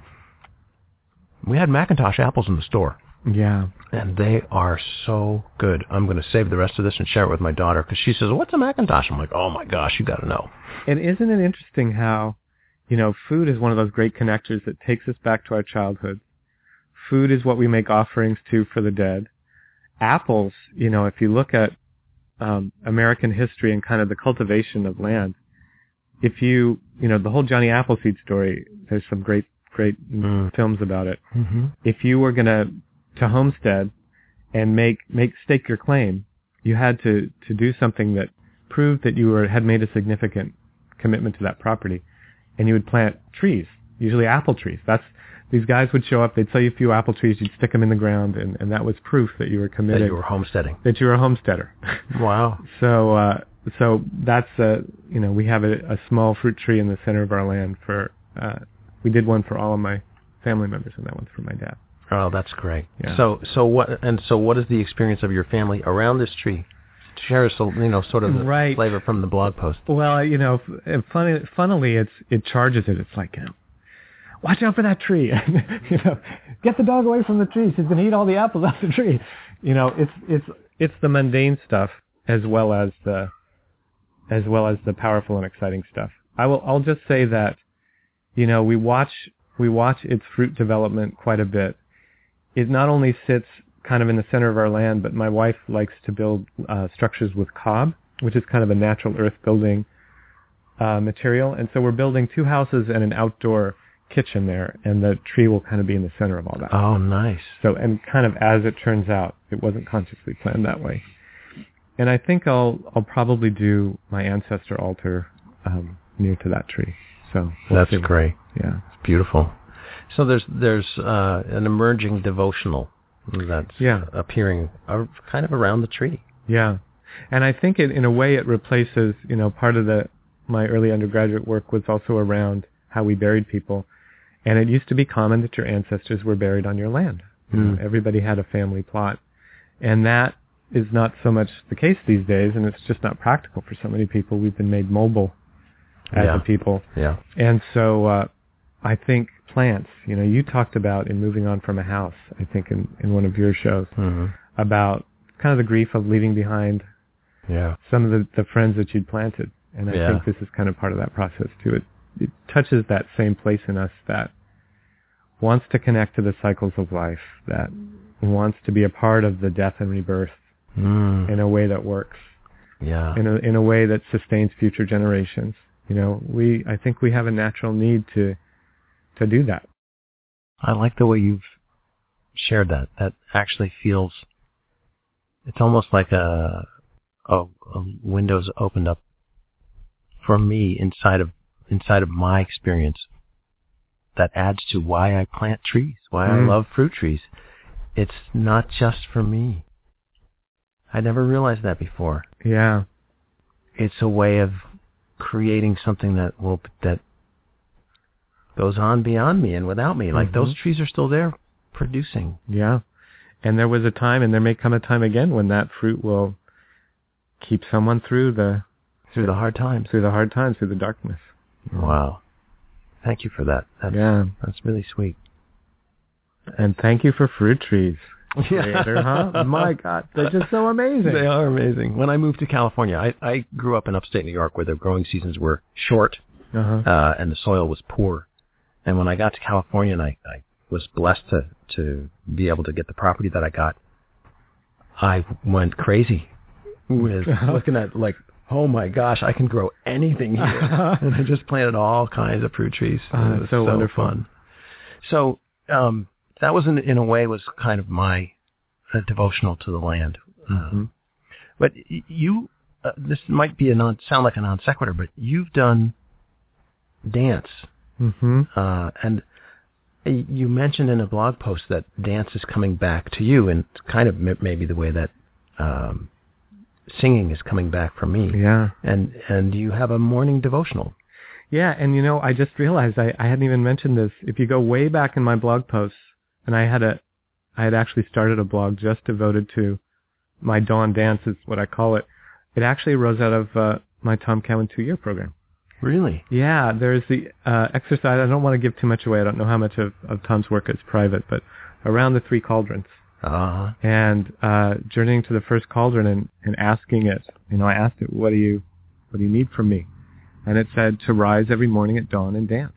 we had Macintosh apples in the store. Yeah. And they are so good. I'm going to save the rest of this and share it with my daughter because she says, what's a Macintosh? I'm like, oh my gosh, you got to know. And isn't it interesting how, you know, food is one of those great connectors that takes us back to our childhood. Food is what we make offerings to for the dead. Apples, you know, if you look at um, American history and kind of the cultivation of land, if you, you know, the whole Johnny Appleseed story, there's some great, great mm. films about it. Mm-hmm. If you were going to to homestead and make, make stake your claim, you had to, to do something that proved that you were had made a significant commitment to that property. And you would plant trees, usually apple trees. That's These guys would show up, they'd sell you a few apple trees, you'd stick them in the ground, and, and that was proof that you were committed. That you were homesteading. That you were a homesteader. Wow. so uh, so that's, uh, you know, we have a, a small fruit tree in the center of our land for, uh, we did one for all of my family members, and that one's for my dad. Oh, that's great. Yeah. So so what and so what is the experience of your family around this tree? Share us, you know, sort of the right. flavor from the blog post. Well, you know, funny, funnily, it's it charges it. It's like, you know, watch out for that tree. you know, get the dog away from the tree. She's gonna eat all the apples off the tree. You know, it's it's it's the mundane stuff as well as the as well as the powerful and exciting stuff. I will I'll just say that, you know, we watch we watch its fruit development quite a bit. It not only sits kind of in the center of our land, but my wife likes to build uh, structures with cob, which is kind of a natural earth building uh, material. And so we're building two houses and an outdoor kitchen there, and the tree will kind of be in the center of all that. Oh, nice. So, and kind of as it turns out, it wasn't consciously planned that way. And I think I'll I'll probably do my ancestor altar um, near to that tree. So we'll that's see. great. Yeah, it's beautiful. So there's there's uh, an emerging devotional that's yeah. appearing uh, kind of around the tree. Yeah, and I think it, in a way it replaces, you know, part of the my early undergraduate work was also around how we buried people, and it used to be common that your ancestors were buried on your land. Mm. You know, everybody had a family plot, and that is not so much the case these days, and it's just not practical for so many people. We've been made mobile as yeah. a people, yeah, and so uh, I think plants. You know, you talked about in Moving On from a House, I think in, in one of your shows, Mm-hmm. about kind of the grief of leaving behind Yeah. some of the, the friends that you'd planted. And I Yeah. think this is kind of part of that process too. It, it touches that same place in us that wants to connect to the cycles of life, that wants to be a part of the death and rebirth Mm. in a way that works, Yeah. in a in a way that sustains future generations. You know, we I think we have a natural need to to do that. I like the way you've shared that. That actually feels, it's almost like a, a, a windows opened up for me inside of inside of my experience that adds to why I plant trees, why Mm. I love fruit trees. It's not just for me. I never realized that before. Yeah. It's a way of creating something that will that goes on beyond me and without me. Like Mhm. those trees are still there producing. Yeah. And there was a time, and there may come a time again when that fruit will keep someone through the Through the hard times. through the hard times, through the darkness. Wow. Thank you for that. That's, Yeah. that's really sweet. And thank you for fruit trees, creator, huh? My God, they're just so amazing. They are amazing. When I moved to California, I, I grew up in upstate New York where the growing seasons were short Uh-huh. uh, and the soil was poor. And when I got to California and I, I was blessed to, to be able to get the property that I got, I went crazy with looking at like, oh my gosh, I can grow anything here. And I just planted all kinds of fruit trees. Oh, It was so so wonderful. fun. So um, that was, in, in a way, was kind of my uh, devotional to the land. Mhm. Um, but y- you, uh, this might be a non, sound like a non sequitur, but you've done dance. Mm-hmm. Uh, and you mentioned in a blog post that dance is coming back to you, and it's kind of m- maybe the way that um, singing is coming back for me. Yeah. And and you have a morning devotional. Yeah, and you know, I just realized I, I hadn't even mentioned this. If you go way back in my blog posts, and I had a, I had actually started a blog just devoted to my dawn dance, is what I call it. It actually arose out of uh, my Tom Cowan two-year program. Really? Yeah, there's the uh, exercise. I don't want to give too much away. I don't know how much of, of Tom's work is private, but around the three cauldrons. Uh-huh. And uh, journeying to the first cauldron and, and asking it, you know, I asked it, what do you, what do you need from me? And it said to rise every morning at dawn and dance.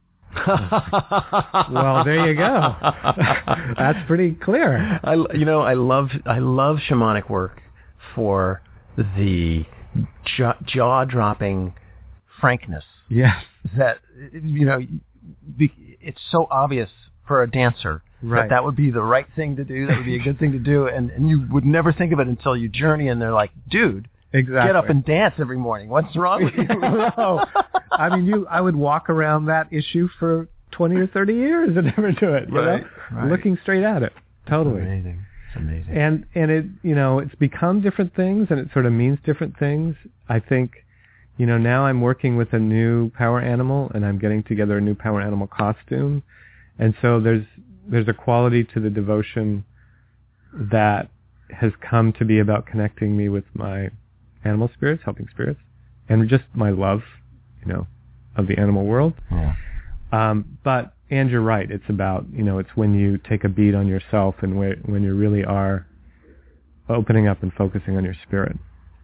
Well, there you go. That's pretty clear. I, you know, I love I love shamanic work for the jaw, jaw-dropping frankness Yes. that, you know, be- it's so obvious for a dancer Right. that that would be the right thing to do, that would be a good thing to do, and, and you would never think of it until you journey and they're like, dude, Exactly. get up and dance every morning. What's wrong with you? No. I mean, you. I would walk around that issue for twenty or thirty years and never do it. You Right, know? right. Looking straight at it. Totally. Amazing. It's amazing. And and it, you know, it's become different things, and it sort of means different things. I think, you know, now I'm working with a new power animal, and I'm getting together a new power animal costume, and so there's there's a quality to the devotion that has come to be about connecting me with my animal spirits, helping spirits, and just my love, you know, of the animal world. Yeah. Um, but, and you're right, it's about, you know, it's when you take a beat on yourself and where, when you really are opening up and focusing on your spirit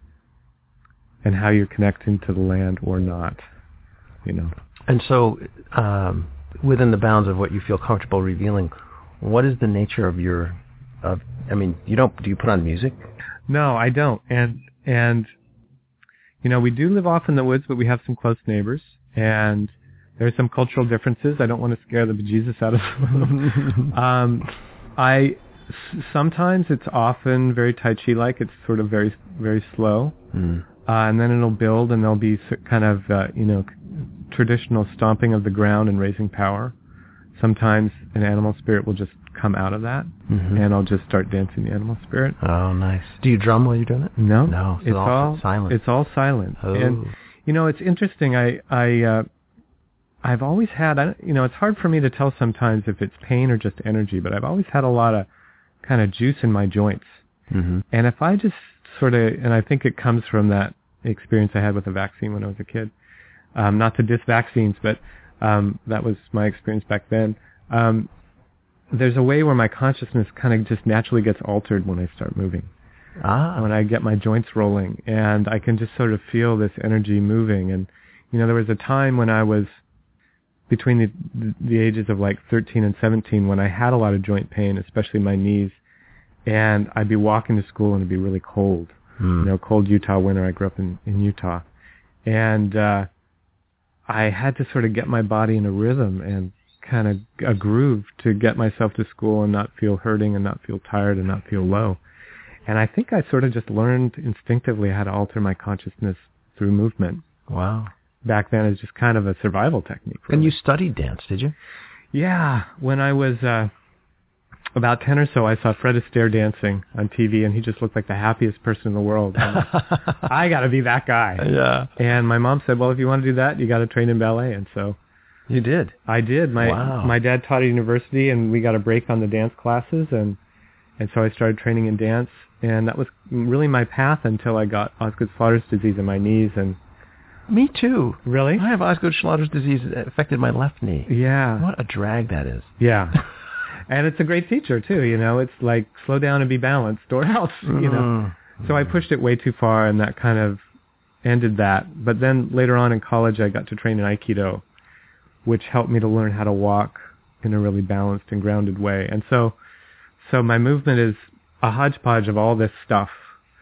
and how you're connecting to the land or not, you know. And so, um, within the bounds of what you feel comfortable revealing, what is the nature of your, of, I mean, you don't, do you put on music? No, I don't. And, and, you know, we do live off in the woods, but we have some close neighbors, and there's some cultural differences. I don't want to scare the bejesus out of them. um, I, s- sometimes it's often very Tai Chi-like. It's sort of very, very slow. Mm. Uh, and then it'll build, and there'll be s- kind of, uh, you know, traditional stomping of the ground and raising power. Sometimes an animal spirit will just come out of that, Mm-hmm. and I'll just start dancing the animal spirit. Oh, nice. Do you drum while you're doing it? No, No, it's it's all all silent. It's all silent. Oh. And you know, it's interesting. I, I, uh, I've always had. I, don't- you know, it's hard for me to tell sometimes if it's pain or just energy, but I've always had a lot of kind of juice in my joints. Mm-hmm. And if I just sort of, and I think it comes from that experience I had with a vaccine when I was a kid. Um, not to diss vaccines, but Um, that was my experience back then. Um, there's a way where my consciousness kind of just naturally gets altered when I start moving. Ah. When I get my joints rolling, and I can just sort of feel this energy moving. And, you know, there was a time when I was between the, the ages of like thirteen and seventeen when I had a lot of joint pain, especially my knees, and I'd be walking to school and it'd be really cold. Mm. You know, cold Utah winter. I grew up in, in Utah. And uh, I had to sort of get my body in a rhythm and kind of a groove to get myself to school and not feel hurting and not feel tired and not feel low. And I think I sort of just learned instinctively how to alter my consciousness through movement. Wow. Back then, it's just kind of a survival technique. And me. you studied dance, did you? Yeah. When I was uh, about ten or so, I saw Fred Astaire dancing on T V, and he just looked like the happiest person in the world. I got to be that guy. Yeah. And my mom said, well, if you want to do that, you got to train in ballet. And so you did. I did. My wow. my dad taught at university, and we got a break on the dance classes, and and so I started training in dance. And that was really my path until I got Osgood-Schlatter's disease in my knees. And me too. Really? I have Osgood-Schlatter's disease. It affected my left knee. Yeah. What a drag that is. Yeah. And it's a great teacher, too. You know, it's like slow down and be balanced or else, you know. Mm. So I pushed it way too far, and that kind of ended that. But then later on in college, I got to train in Aikido, which helped me to learn how to walk in a really balanced and grounded way. And so, so my movement is a hodgepodge of all this stuff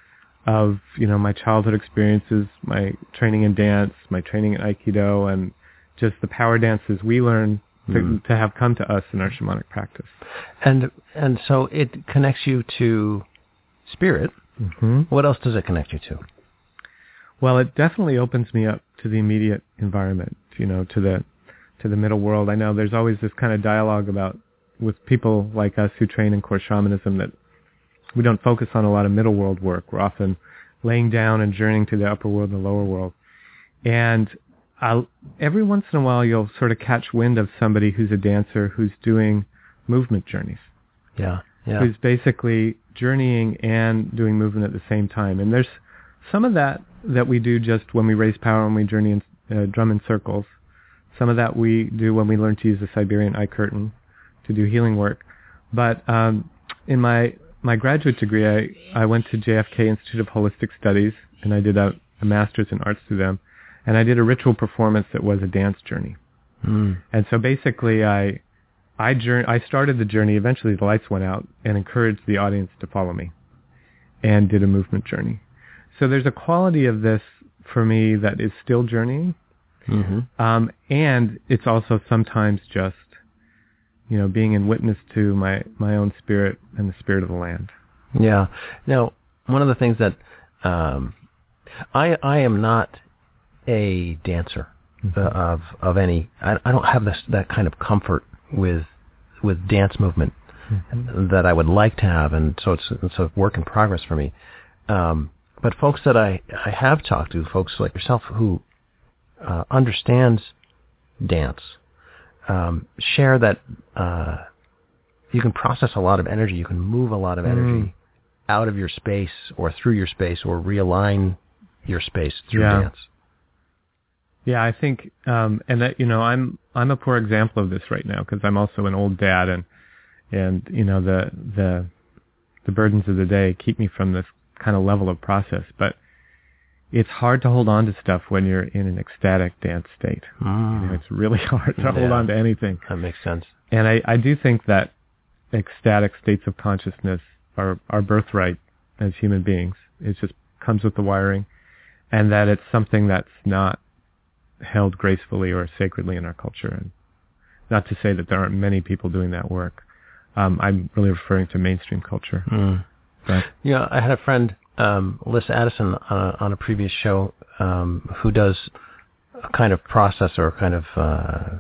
of, you know, my childhood experiences, my training in dance, my training in Aikido, and just the power dances we learn to, mm. to have come to us in our shamanic practice. And and so it connects you to spirit. Mm-hmm. What else does it connect you to? Well, it definitely opens me up to the immediate environment, you know, to the to the middle world. I know there's always this kind of dialogue about with people like us who train in core shamanism that we don't focus on a lot of middle world work. We're often laying down and journeying to the upper world and the lower world. And I'll, every once in a while, you'll sort of catch wind of somebody who's a dancer who's doing movement journeys. Yeah, yeah. Who's basically journeying and doing movement at the same time. And there's some of that that we do just when we raise power and we journey in uh, drum in circles. Some of that we do when we learn to use the Siberian eye curtain to do healing work. But um, in my my graduate degree, I, I went to J F K Institute of Holistic Studies, and I did a, a master's in arts through them. And I did a ritual performance that was a dance journey. Mm. And so basically, I I, journey, I started the journey. Eventually, the lights went out, and encouraged the audience to follow me, and did a movement journey. So there's a quality of this for me that is still journeying, mm-hmm. um, and it's also sometimes just, you know, being in witness to my, my own spirit and the spirit of the land. Yeah. Now, one of the things that um, I I am not a dancer mm-hmm. uh, of of any. I, I don't have this that kind of comfort with with dance movement mm-hmm. that I would like to have, and so it's it's a work in progress for me. Um, but folks that I, I have talked to, folks like yourself who uh, understands dance, um, share that uh, you can process a lot of energy, you can move a lot of energy mm. out of your space or through your space or realign your space through yeah. dance. Yeah, I think, um, and that, you know, I'm I'm a poor example of this right now because I'm also an old dad, and and you know the the the burdens of the day keep me from this kind of level of process. But it's hard to hold on to stuff when you're in an ecstatic dance state. Mm. You know, it's really hard to yeah. hold on to anything. That makes sense. And I, I do think that ecstatic states of consciousness are our birthright as human beings. It just comes with the wiring, and that it's something that's not held gracefully or sacredly in our culture. And not to say that there aren't many people doing that work. Um, I'm really referring to mainstream culture. Mm. But, yeah, I had a friend, um, Liz Addison, on a, on a previous show, um, who does a kind of process or a kind of uh,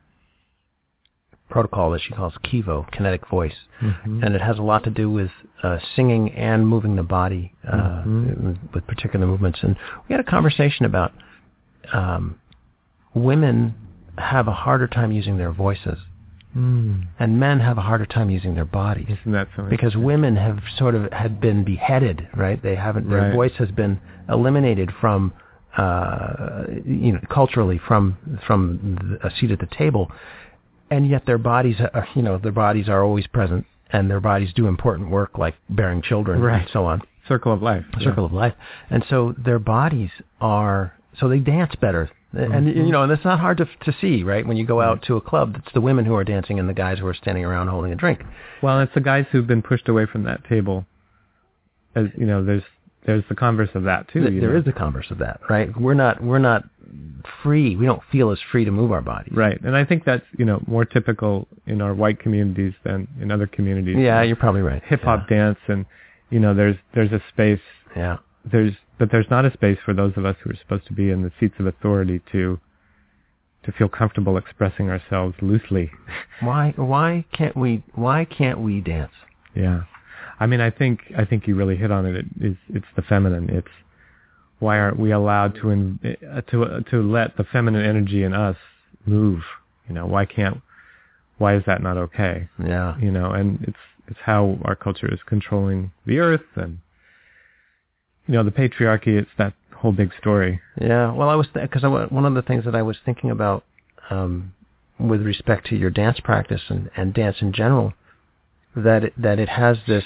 protocol that she calls Kivo, kinetic voice. Mm-hmm. And it has a lot to do with uh, singing and moving the body uh, mm-hmm. with particular movements. And we had a conversation about um, women have a harder time using their voices. Mm. And men have a harder time using their bodies. Isn't that so? Because women have sort of had been beheaded, right? They haven't. Their right. voice has been eliminated from uh, you know, culturally from from a seat at the table, and yet their bodies, are, you know, their bodies are always present, and their bodies do important work like bearing children right. and so on. Circle of life. Circle yeah. of life, and so their bodies are so they dance better. Mm-hmm. And, you know, and it's not hard to to see, right? When you go out to a club, it's the women who are dancing and the guys who are standing around holding a drink. Well, it's the guys who've been pushed away from that table. As you know, there's there's the converse of that too. There know? is the converse of that, right? We're not we're not free. We don't feel as free to move our bodies. Right, and I think that's you know more typical in our white communities than in other communities. Yeah, you're probably right. Hip hop yeah. dance, and you know, there's there's a space. Yeah. There's but there's not a space for those of us who are supposed to be in the seats of authority to. to feel comfortable expressing ourselves loosely. Why why can't we why can't we dance? Yeah. I mean, I think I think you really hit on it. It is it's the feminine. It's why aren't we allowed to in, to uh, to let the feminine energy in us move? You know, why can't why is that not okay? Yeah. You know, and it's it's how our culture is controlling the earth, and you know, the patriarchy, it's that whole big story. Yeah, well, I was because th- one of the things that I was thinking about um, with respect to your dance practice and, and dance in general, that it, that it has this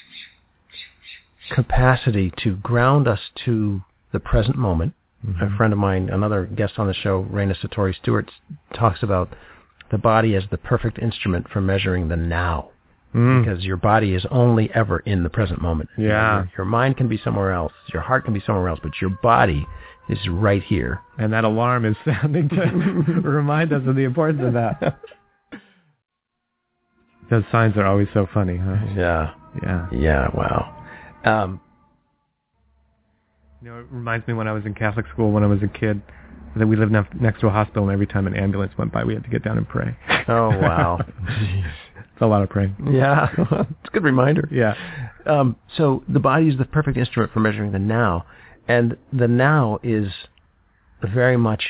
capacity to ground us to the present moment. Mm-hmm. A friend of mine, another guest on the show, Raina Satori Stewart, talks about the body as the perfect instrument for measuring the now. Mm. Because your body is only ever in the present moment. Yeah. You know, your, your mind can be somewhere else. Your heart can be somewhere else, but your body is right here. And that alarm is sounding to remind us of the importance of that. Those signs are always so funny, huh? Yeah. Yeah. Yeah, wow. Um, you know, it reminds me when I was in Catholic school when I was a kid, that we lived ne- next to a hospital, and every time an ambulance went by, we had to get down and pray. Oh, wow. It's a lot of praying. Yeah. It's a good reminder. Yeah. Um, so the body is the perfect instrument for measuring the now. And the now is very much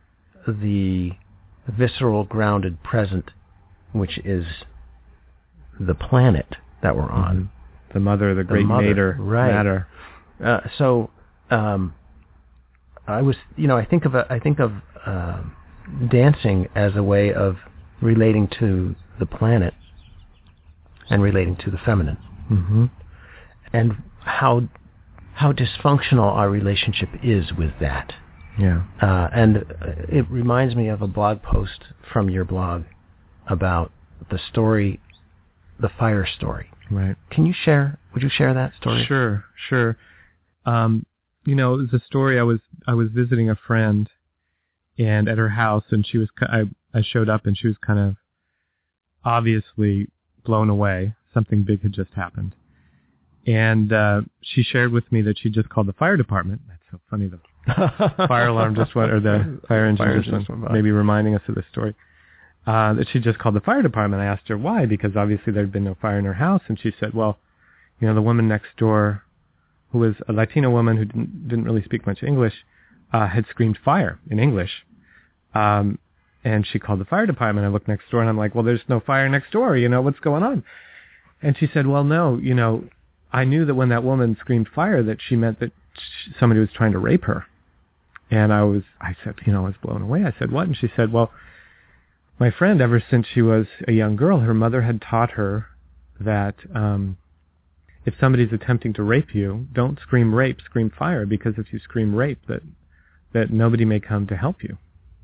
the visceral, grounded present, which is the planet that we're on. Mm-hmm. The mother, the great the mother, mater, right. matter. Uh, so um, I was, you know, I think of a, I think of uh, dancing as a way of relating to the planet and relating to the feminine, mm-hmm. and how how dysfunctional our relationship is with that. Yeah. Uh, and it reminds me of a blog post from your blog about the story, the fire story. Right. Can you share? Would you share that story? Sure, sure. Um, you know, it was a story. I was I was visiting a friend, and at her house, and she was. I I showed up, and she was kind of obviously blown away. Something big had just happened. And uh, she shared with me that she just called the fire department. That's so funny. The fire alarm just went, or the fire engine fire just went, went maybe reminding us of this story. Uh, that she just called the fire department. I asked her why, because obviously there had been no fire in her house. And she said, well, you know, the woman next door, who was a Latino woman who didn't, didn't really speak much English, uh, had screamed fire in English. Um, and she called the fire department. I looked next door, and I'm like, well, there's no fire next door. You know, what's going on? And she said, well, no, you know, I knew that when that woman screamed fire that she meant that somebody was trying to rape her. And I was, I said, you know, I was blown away. I said, what? And she said, well, my friend, ever since she was a young girl, her mother had taught her that um, if somebody's attempting to rape you, don't scream rape, scream fire, because if you scream rape, that that nobody may come to help you.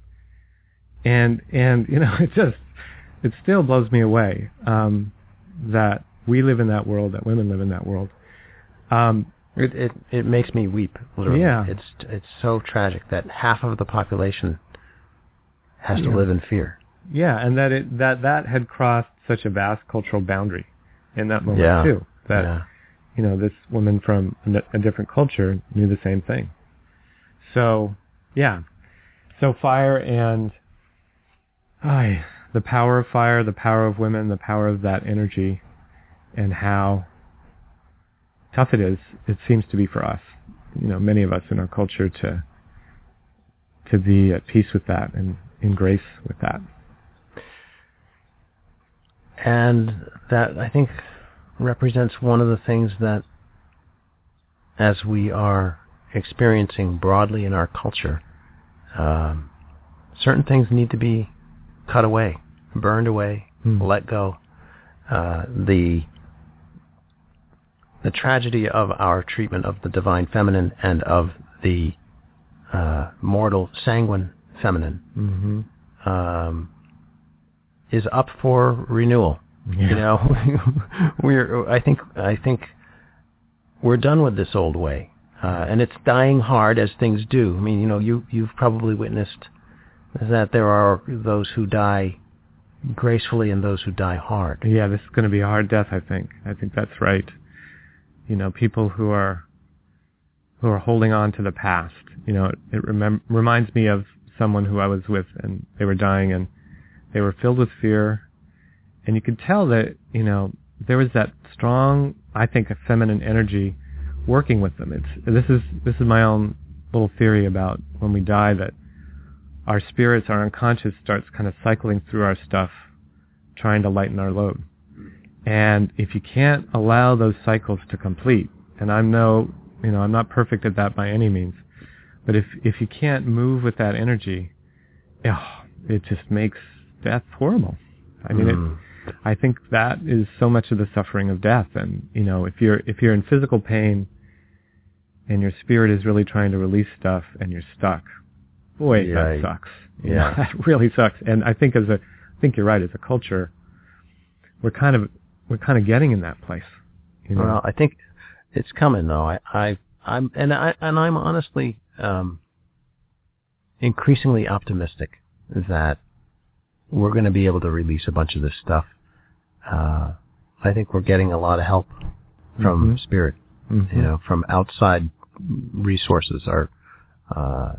And, and you know, it just, it still blows me away um, that we live in that world, that women live in that world. Um, it, it it makes me weep, literally. Yeah. It's it's so tragic that half of the population has yeah. to live in fear. Yeah, and that it that that had crossed such a vast cultural boundary in that moment yeah. too. That yeah. you know, this woman from a, a different culture knew the same thing. So, yeah. So fire and ay, the power of fire, the power of women, the power of that energy, and how tough it is, it seems to be for us, you know, many of us in our culture to to be at peace with that and in grace with that. And that, I think, represents one of the things that, as we are experiencing broadly in our culture, um, certain things need to be cut away, burned away, mm. let go. Uh, the the tragedy of our treatment of the divine feminine and of the uh, mortal sanguine feminine mm-hmm. um, is up for renewal. Yeah. You know, we're I think I think we're done with this old way, uh, and it's dying hard as things do. I mean, you know, you you've probably witnessed that there are those who die gracefully and those who die hard. Yeah, this is going to be a hard death, I think. I think that's right. You know, people who are who are holding on to the past. You know, it, it remem- reminds me of someone who I was with, and they were dying, and they were filled with fear, and you could tell that, you know, there was that strong, I think, a feminine energy working with them. It's this is this is my own little theory about when we die, that our spirits, our unconscious, starts kind of cycling through our stuff, trying to lighten our load. And if you can't allow those cycles to complete, and I'm no, you know, I'm not perfect at that by any means, but if if you can't move with that energy, oh, it just makes death horrible. I mean, mm. it, I think that is so much of the suffering of death. And you know, if you're if you're in physical pain, and your spirit is really trying to release stuff, and you're stuck, boy, yeah, that sucks. You yeah, know, that really sucks. And I think as a, I think you're right. As a culture, we're kind of we're kind of getting in that place. You know? Well, I think it's coming though. I, I I'm and I and I'm honestly um, increasingly optimistic that we're going to be able to release a bunch of this stuff. Uh, I think we're getting a lot of help from mm-hmm. spirit, mm-hmm. you know, from outside resources are uh,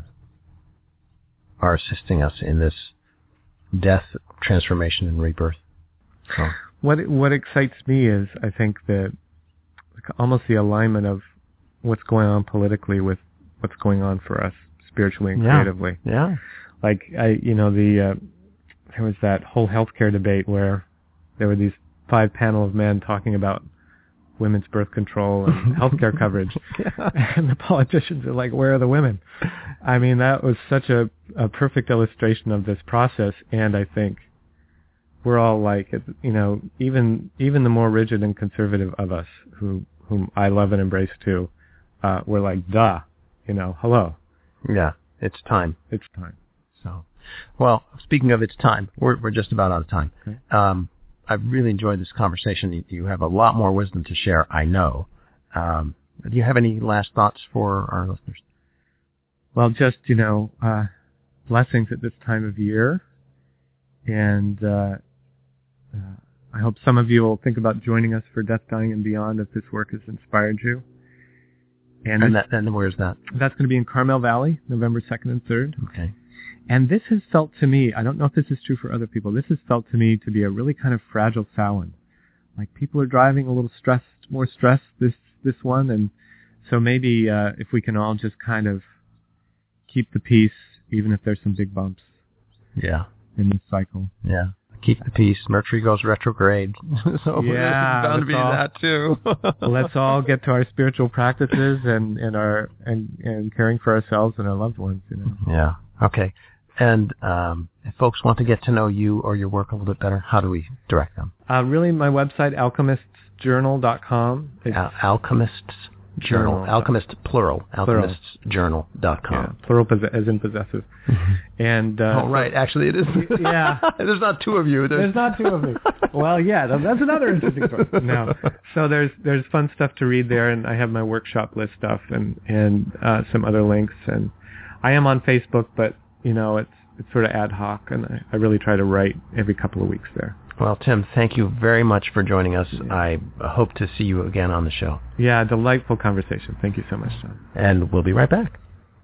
are assisting us in this death, transformation, and rebirth. So. What what excites me is, I think, that almost the alignment of what's going on politically with what's going on for us spiritually and yeah. creatively. Yeah. Like I, you know, the uh, there was that whole healthcare debate where there were these five panel of men talking about women's birth control and healthcare coverage, yeah. and the politicians are like, "Where are the women?" I mean, that was such a, a perfect illustration of this process, and I think we're all like, you know, even even the more rigid and conservative of us, who whom I love and embrace too, uh, we're like, duh, you know, hello. Yeah, it's time. It's time. So, well, speaking of it's time, we're we're just about out of time. Okay. Um, I've really enjoyed this conversation. You, you have a lot more wisdom to share, I know. Um, do you have any last thoughts for our listeners? Well, just, you know, uh, blessings at this time of year, and uh, Uh, I hope some of you will think about joining us for Death, Dying, and Beyond if this work has inspired you. And, and, that, and where's that? That's going to be in Carmel Valley, November second and third. Okay. And this has felt to me, I don't know if this is true for other people, this has felt to me to be a really kind of fragile Samhain. Like people are driving a little stressed, more stressed this, this one. And so maybe uh, if we can all just kind of keep the peace, even if there's some big bumps. Yeah. In this cycle. Yeah. Keep the peace. Mercury goes retrograde. So yeah, it's bound to be all, that too. Let's all get to our spiritual practices and, and our and, and caring for ourselves and our loved ones. You know. Yeah. Okay. And um, if folks want to get to know you or your work a little bit better, how do we direct them? Uh, really, my website, alchemists journal dot com. Al- Alchemists Journal. Journal. Alchemist, plural. alchemists journal dot com. Yeah, plural as in possessive. And uh, oh, right. Actually, it is. Yeah. There's not two of you. There's, there's not two of me. Well, yeah, that's another interesting story. No. So there's there's fun stuff to read there, and I have my workshop list stuff and, and uh, some other links. And I am on Facebook, but, you know, it's it's sort of ad hoc, and I, I really try to write every couple of weeks there. Well, Tim, thank you very much for joining us. I hope to see you again on the show. Yeah, delightful conversation. Thank you so much, John. And we'll be right back.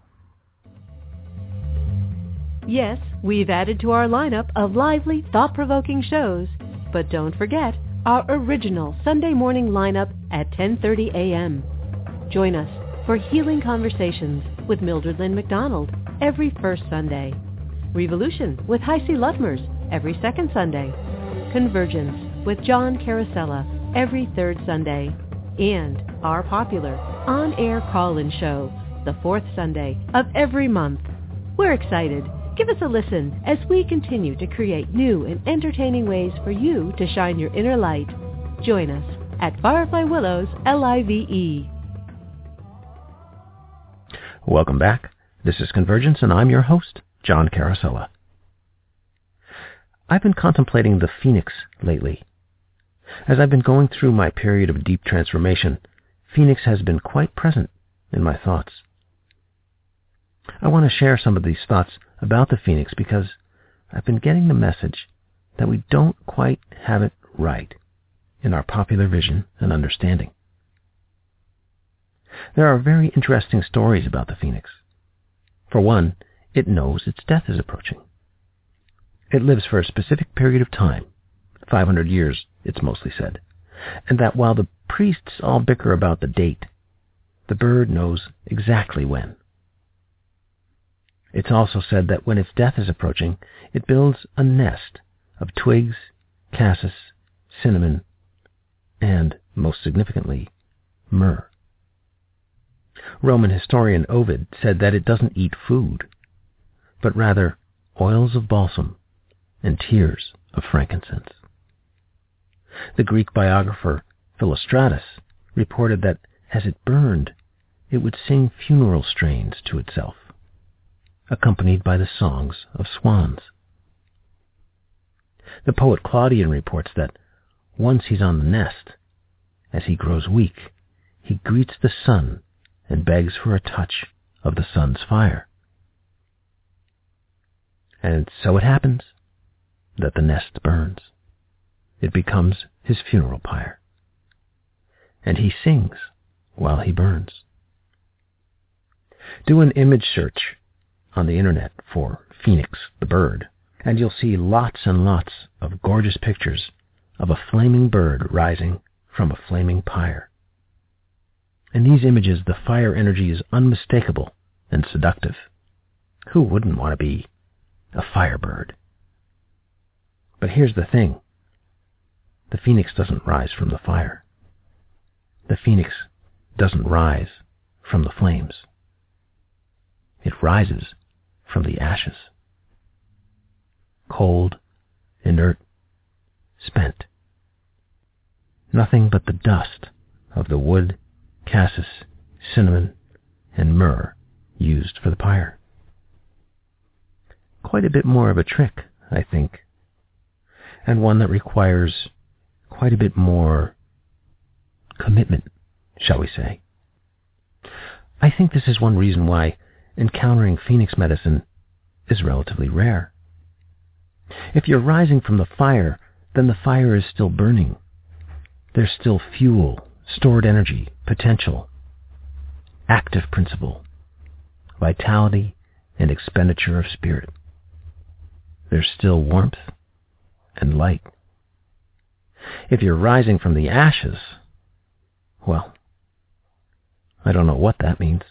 Yes, we've added to our lineup of lively, thought-provoking shows. But don't forget our original Sunday morning lineup at ten thirty a.m. Join us for Healing Conversations with Mildred Lynn McDonald every first Sunday. Revolution with Heisey Ludmers every second Sunday. Convergence with John Carosella every third Sunday. And our popular on-air call-in show, the fourth Sunday of every month. We're excited. Give us a listen as we continue to create new and entertaining ways for you to shine your inner light. Join us at Firefly Willows Live. Welcome back. This is Convergence, and I'm your host, John Carosella. I've been contemplating the Phoenix lately. As I've been going through my period of deep transformation, Phoenix has been quite present in my thoughts. I want to share some of these thoughts about the Phoenix because I've been getting the message that we don't quite have it right in our popular vision and understanding. There are very interesting stories about the Phoenix. For one, it knows its death is approaching. It lives for a specific period of time, five hundred years, it's mostly said, and that while the priests all bicker about the date, the bird knows exactly when. It's also said that when its death is approaching, it builds a nest of twigs, cassis, cinnamon, and, most significantly, myrrh. Roman historian Ovid said that it doesn't eat food, but rather oils of balsam and tears of frankincense. The Greek biographer Philostratus reported that as it burned, it would sing funeral strains to itself, accompanied by the songs of swans. The poet Claudian reports that once he's on the nest, as he grows weak, he greets the sun and begs for a touch of the sun's fire. And so it happens that the nest burns. It becomes his funeral pyre. And he sings while he burns. Do an image search on the internet for Phoenix the bird, and you'll see lots and lots of gorgeous pictures of a flaming bird rising from a flaming pyre. In these images, the fire energy is unmistakable and seductive. Who wouldn't want to be a firebird? But here's the thing. The Phoenix doesn't rise from the fire. The Phoenix doesn't rise from the flames. It rises from the ashes. Cold, inert, spent. Nothing but the dust of the wood, cassis, cinnamon, and myrrh used for the pyre. Quite a bit more of a trick, I think, and one that requires quite a bit more commitment, shall we say. I think this is one reason why encountering Phoenix medicine is relatively rare. If you're rising from the fire, then the fire is still burning. There's still fuel, stored energy, potential, active principle, vitality, and expenditure of spirit. There's still warmth and light. If you're rising from the ashes, well, I don't know what that means.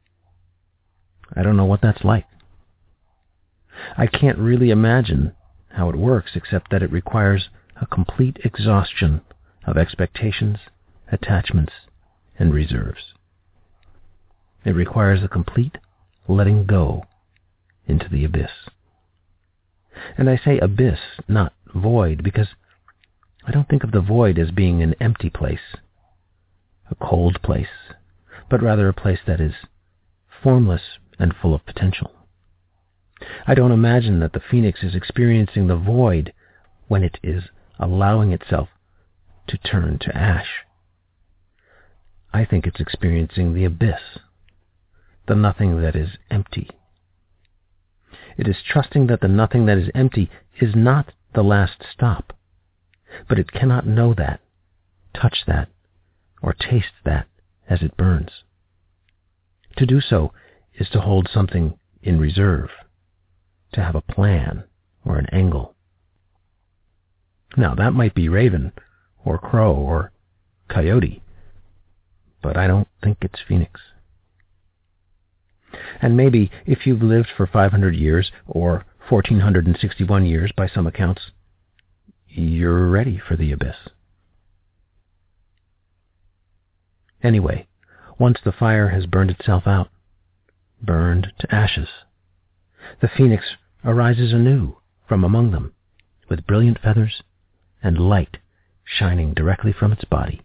I don't know what that's like. I can't really imagine how it works except that it requires a complete exhaustion of expectations, attachments, and reserves. It requires a complete letting go into the abyss. And I say abyss, not void, because I don't think of the void as being an empty place, a cold place, but rather a place that is formless and full of potential. I don't imagine that the Phoenix is experiencing the void when it is allowing itself to turn to ash. I think it's experiencing the abyss, the nothing that is empty. It is trusting that the nothing that is empty is not the last stop, but it cannot know that, touch that, or taste that as it burns. To do so is to hold something in reserve, to have a plan or an angle. Now, that might be raven or crow or coyote, but I don't think it's Phoenix. And maybe if you've lived for five hundred years or one thousand four hundred sixty-one years by some accounts, you're ready for the abyss. Anyway, once the fire has burned itself out, burned to ashes. The phoenix arises anew from among them, with brilliant feathers and light shining directly from its body.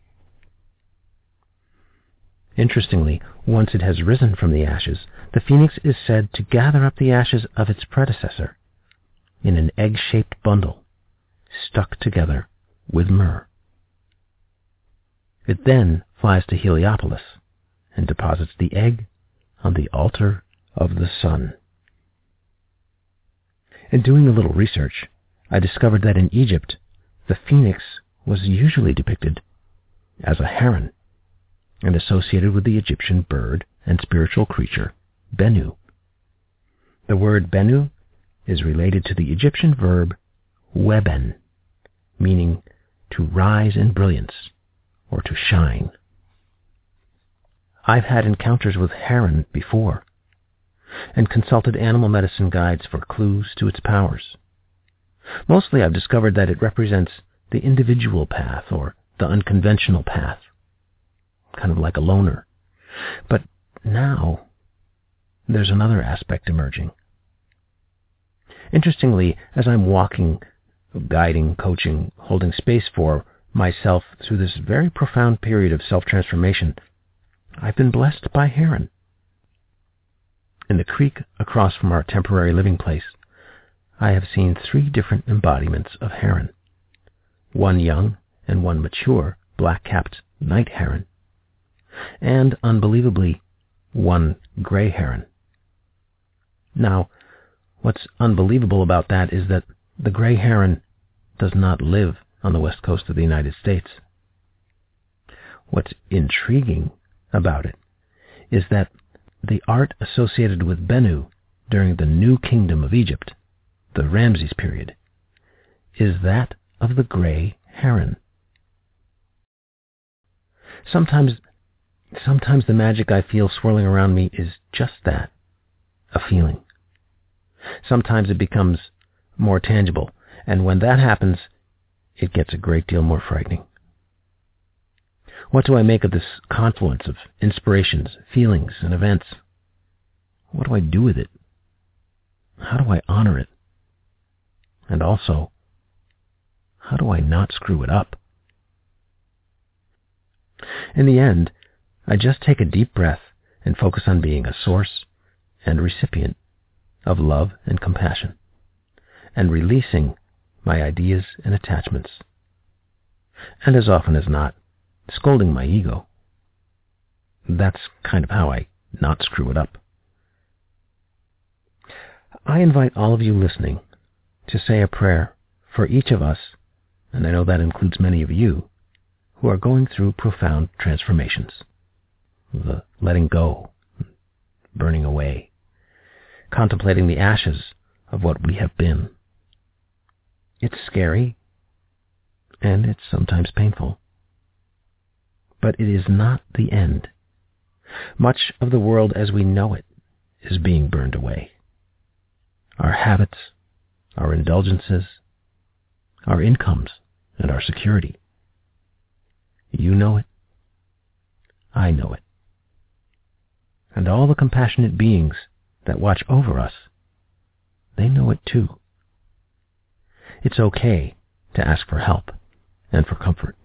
Interestingly, once it has risen from the ashes, the phoenix is said to gather up the ashes of its predecessor in an egg-shaped bundle, stuck together with myrrh. It then flies to Heliopolis and deposits the egg on the altar of the sun. In doing a little research, I discovered that in Egypt, the phoenix was usually depicted as a heron and associated with the Egyptian bird and spiritual creature, Bennu. The word Bennu is related to the Egyptian verb weben, meaning to rise in brilliance or to shine. I've had encounters with heron before and consulted animal medicine guides for clues to its powers. Mostly I've discovered that it represents the individual path or the unconventional path, kind of like a loner. But now there's another aspect emerging. Interestingly, as I'm walking, guiding, coaching, holding space for myself through this very profound period of self-transformation, I've been blessed by heron. In the creek across from our temporary living place, I have seen three different embodiments of heron. One young and one mature black-capped night heron, and, unbelievably, one gray heron. Now, what's unbelievable about that is that the gray heron does not live on the west coast of the United States. What's intriguing about it is that the art associated with Bennu during the New Kingdom of Egypt, the Ramses period, is that of the gray heron. Sometimes, sometimes the magic I feel swirling around me is just that, a feeling. Sometimes it becomes more tangible, and when that happens, it gets a great deal more frightening. What do I make of this confluence of inspirations, feelings, and events? What do I do with it? How do I honor it? And also, how do I not screw it up? In the end, I just take a deep breath and focus on being a source and recipient of love and compassion, and releasing my ideas and attachments. And as often as not, scolding my ego. That's kind of how I not screw it up. I invite all of you listening to say a prayer for each of us, and I know that includes many of you, who are going through profound transformations. The letting go, burning away, contemplating the ashes of what we have been. It's scary, and it's sometimes painful. But it is not the end. Much of the world as we know it is being burned away. Our habits, our indulgences, our incomes, and our security. You know it. I know it. And all the compassionate beings that watch over us, they know it too. It's okay to ask for help and for comfort.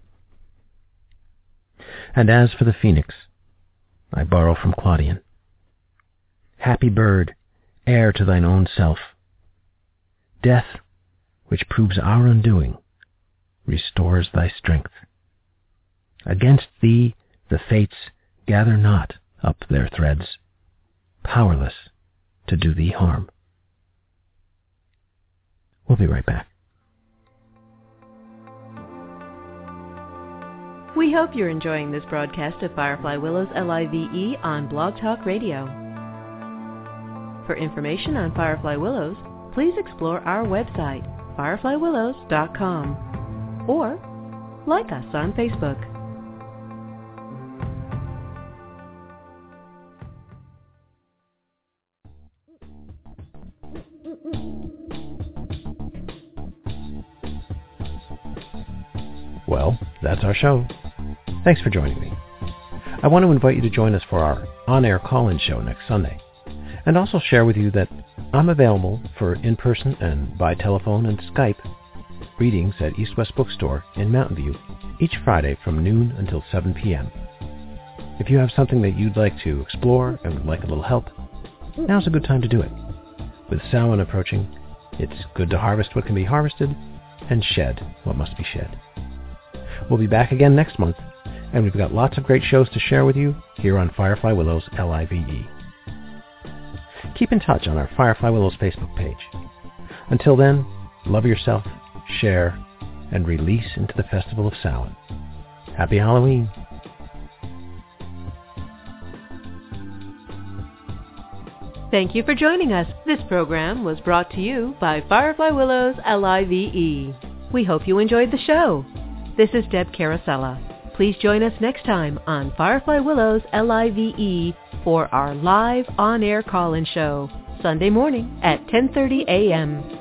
And as for the phoenix, I borrow from Claudian. Happy bird, heir to thine own self. Death, which proves our undoing, restores thy strength. Against thee the fates gather not up their threads, powerless to do thee harm. We'll be right back. We hope you're enjoying this broadcast of Firefly Willows Live on Blog Talk Radio. For information on Firefly Willows, please explore our website, firefly willows dot com, or like us on Facebook. Well, that's our show. Thanks for joining me. I want to invite you to join us for our on-air call-in show next Sunday. And also share with you that I'm available for in-person and by telephone and Skype readings at East West Bookstore in Mountain View each Friday from noon until seven p.m. If you have something that you'd like to explore and would like a little help, now's a good time to do it. With Samhain approaching, it's good to harvest what can be harvested and shed what must be shed. We'll be back again next month, and we've got lots of great shows to share with you here on Firefly Willows L I V E. Keep in touch on our Firefly Willows Facebook page. Until then, love yourself, share, and release into the Festival of Samhain. Happy Halloween! Thank you for joining us. This program was brought to you by Firefly Willows L I V E. We hope you enjoyed the show. This is Deb Carosella. Please join us next time on Firefly Willows L I V E for our live on-air call-in show, Sunday morning at ten thirty a.m.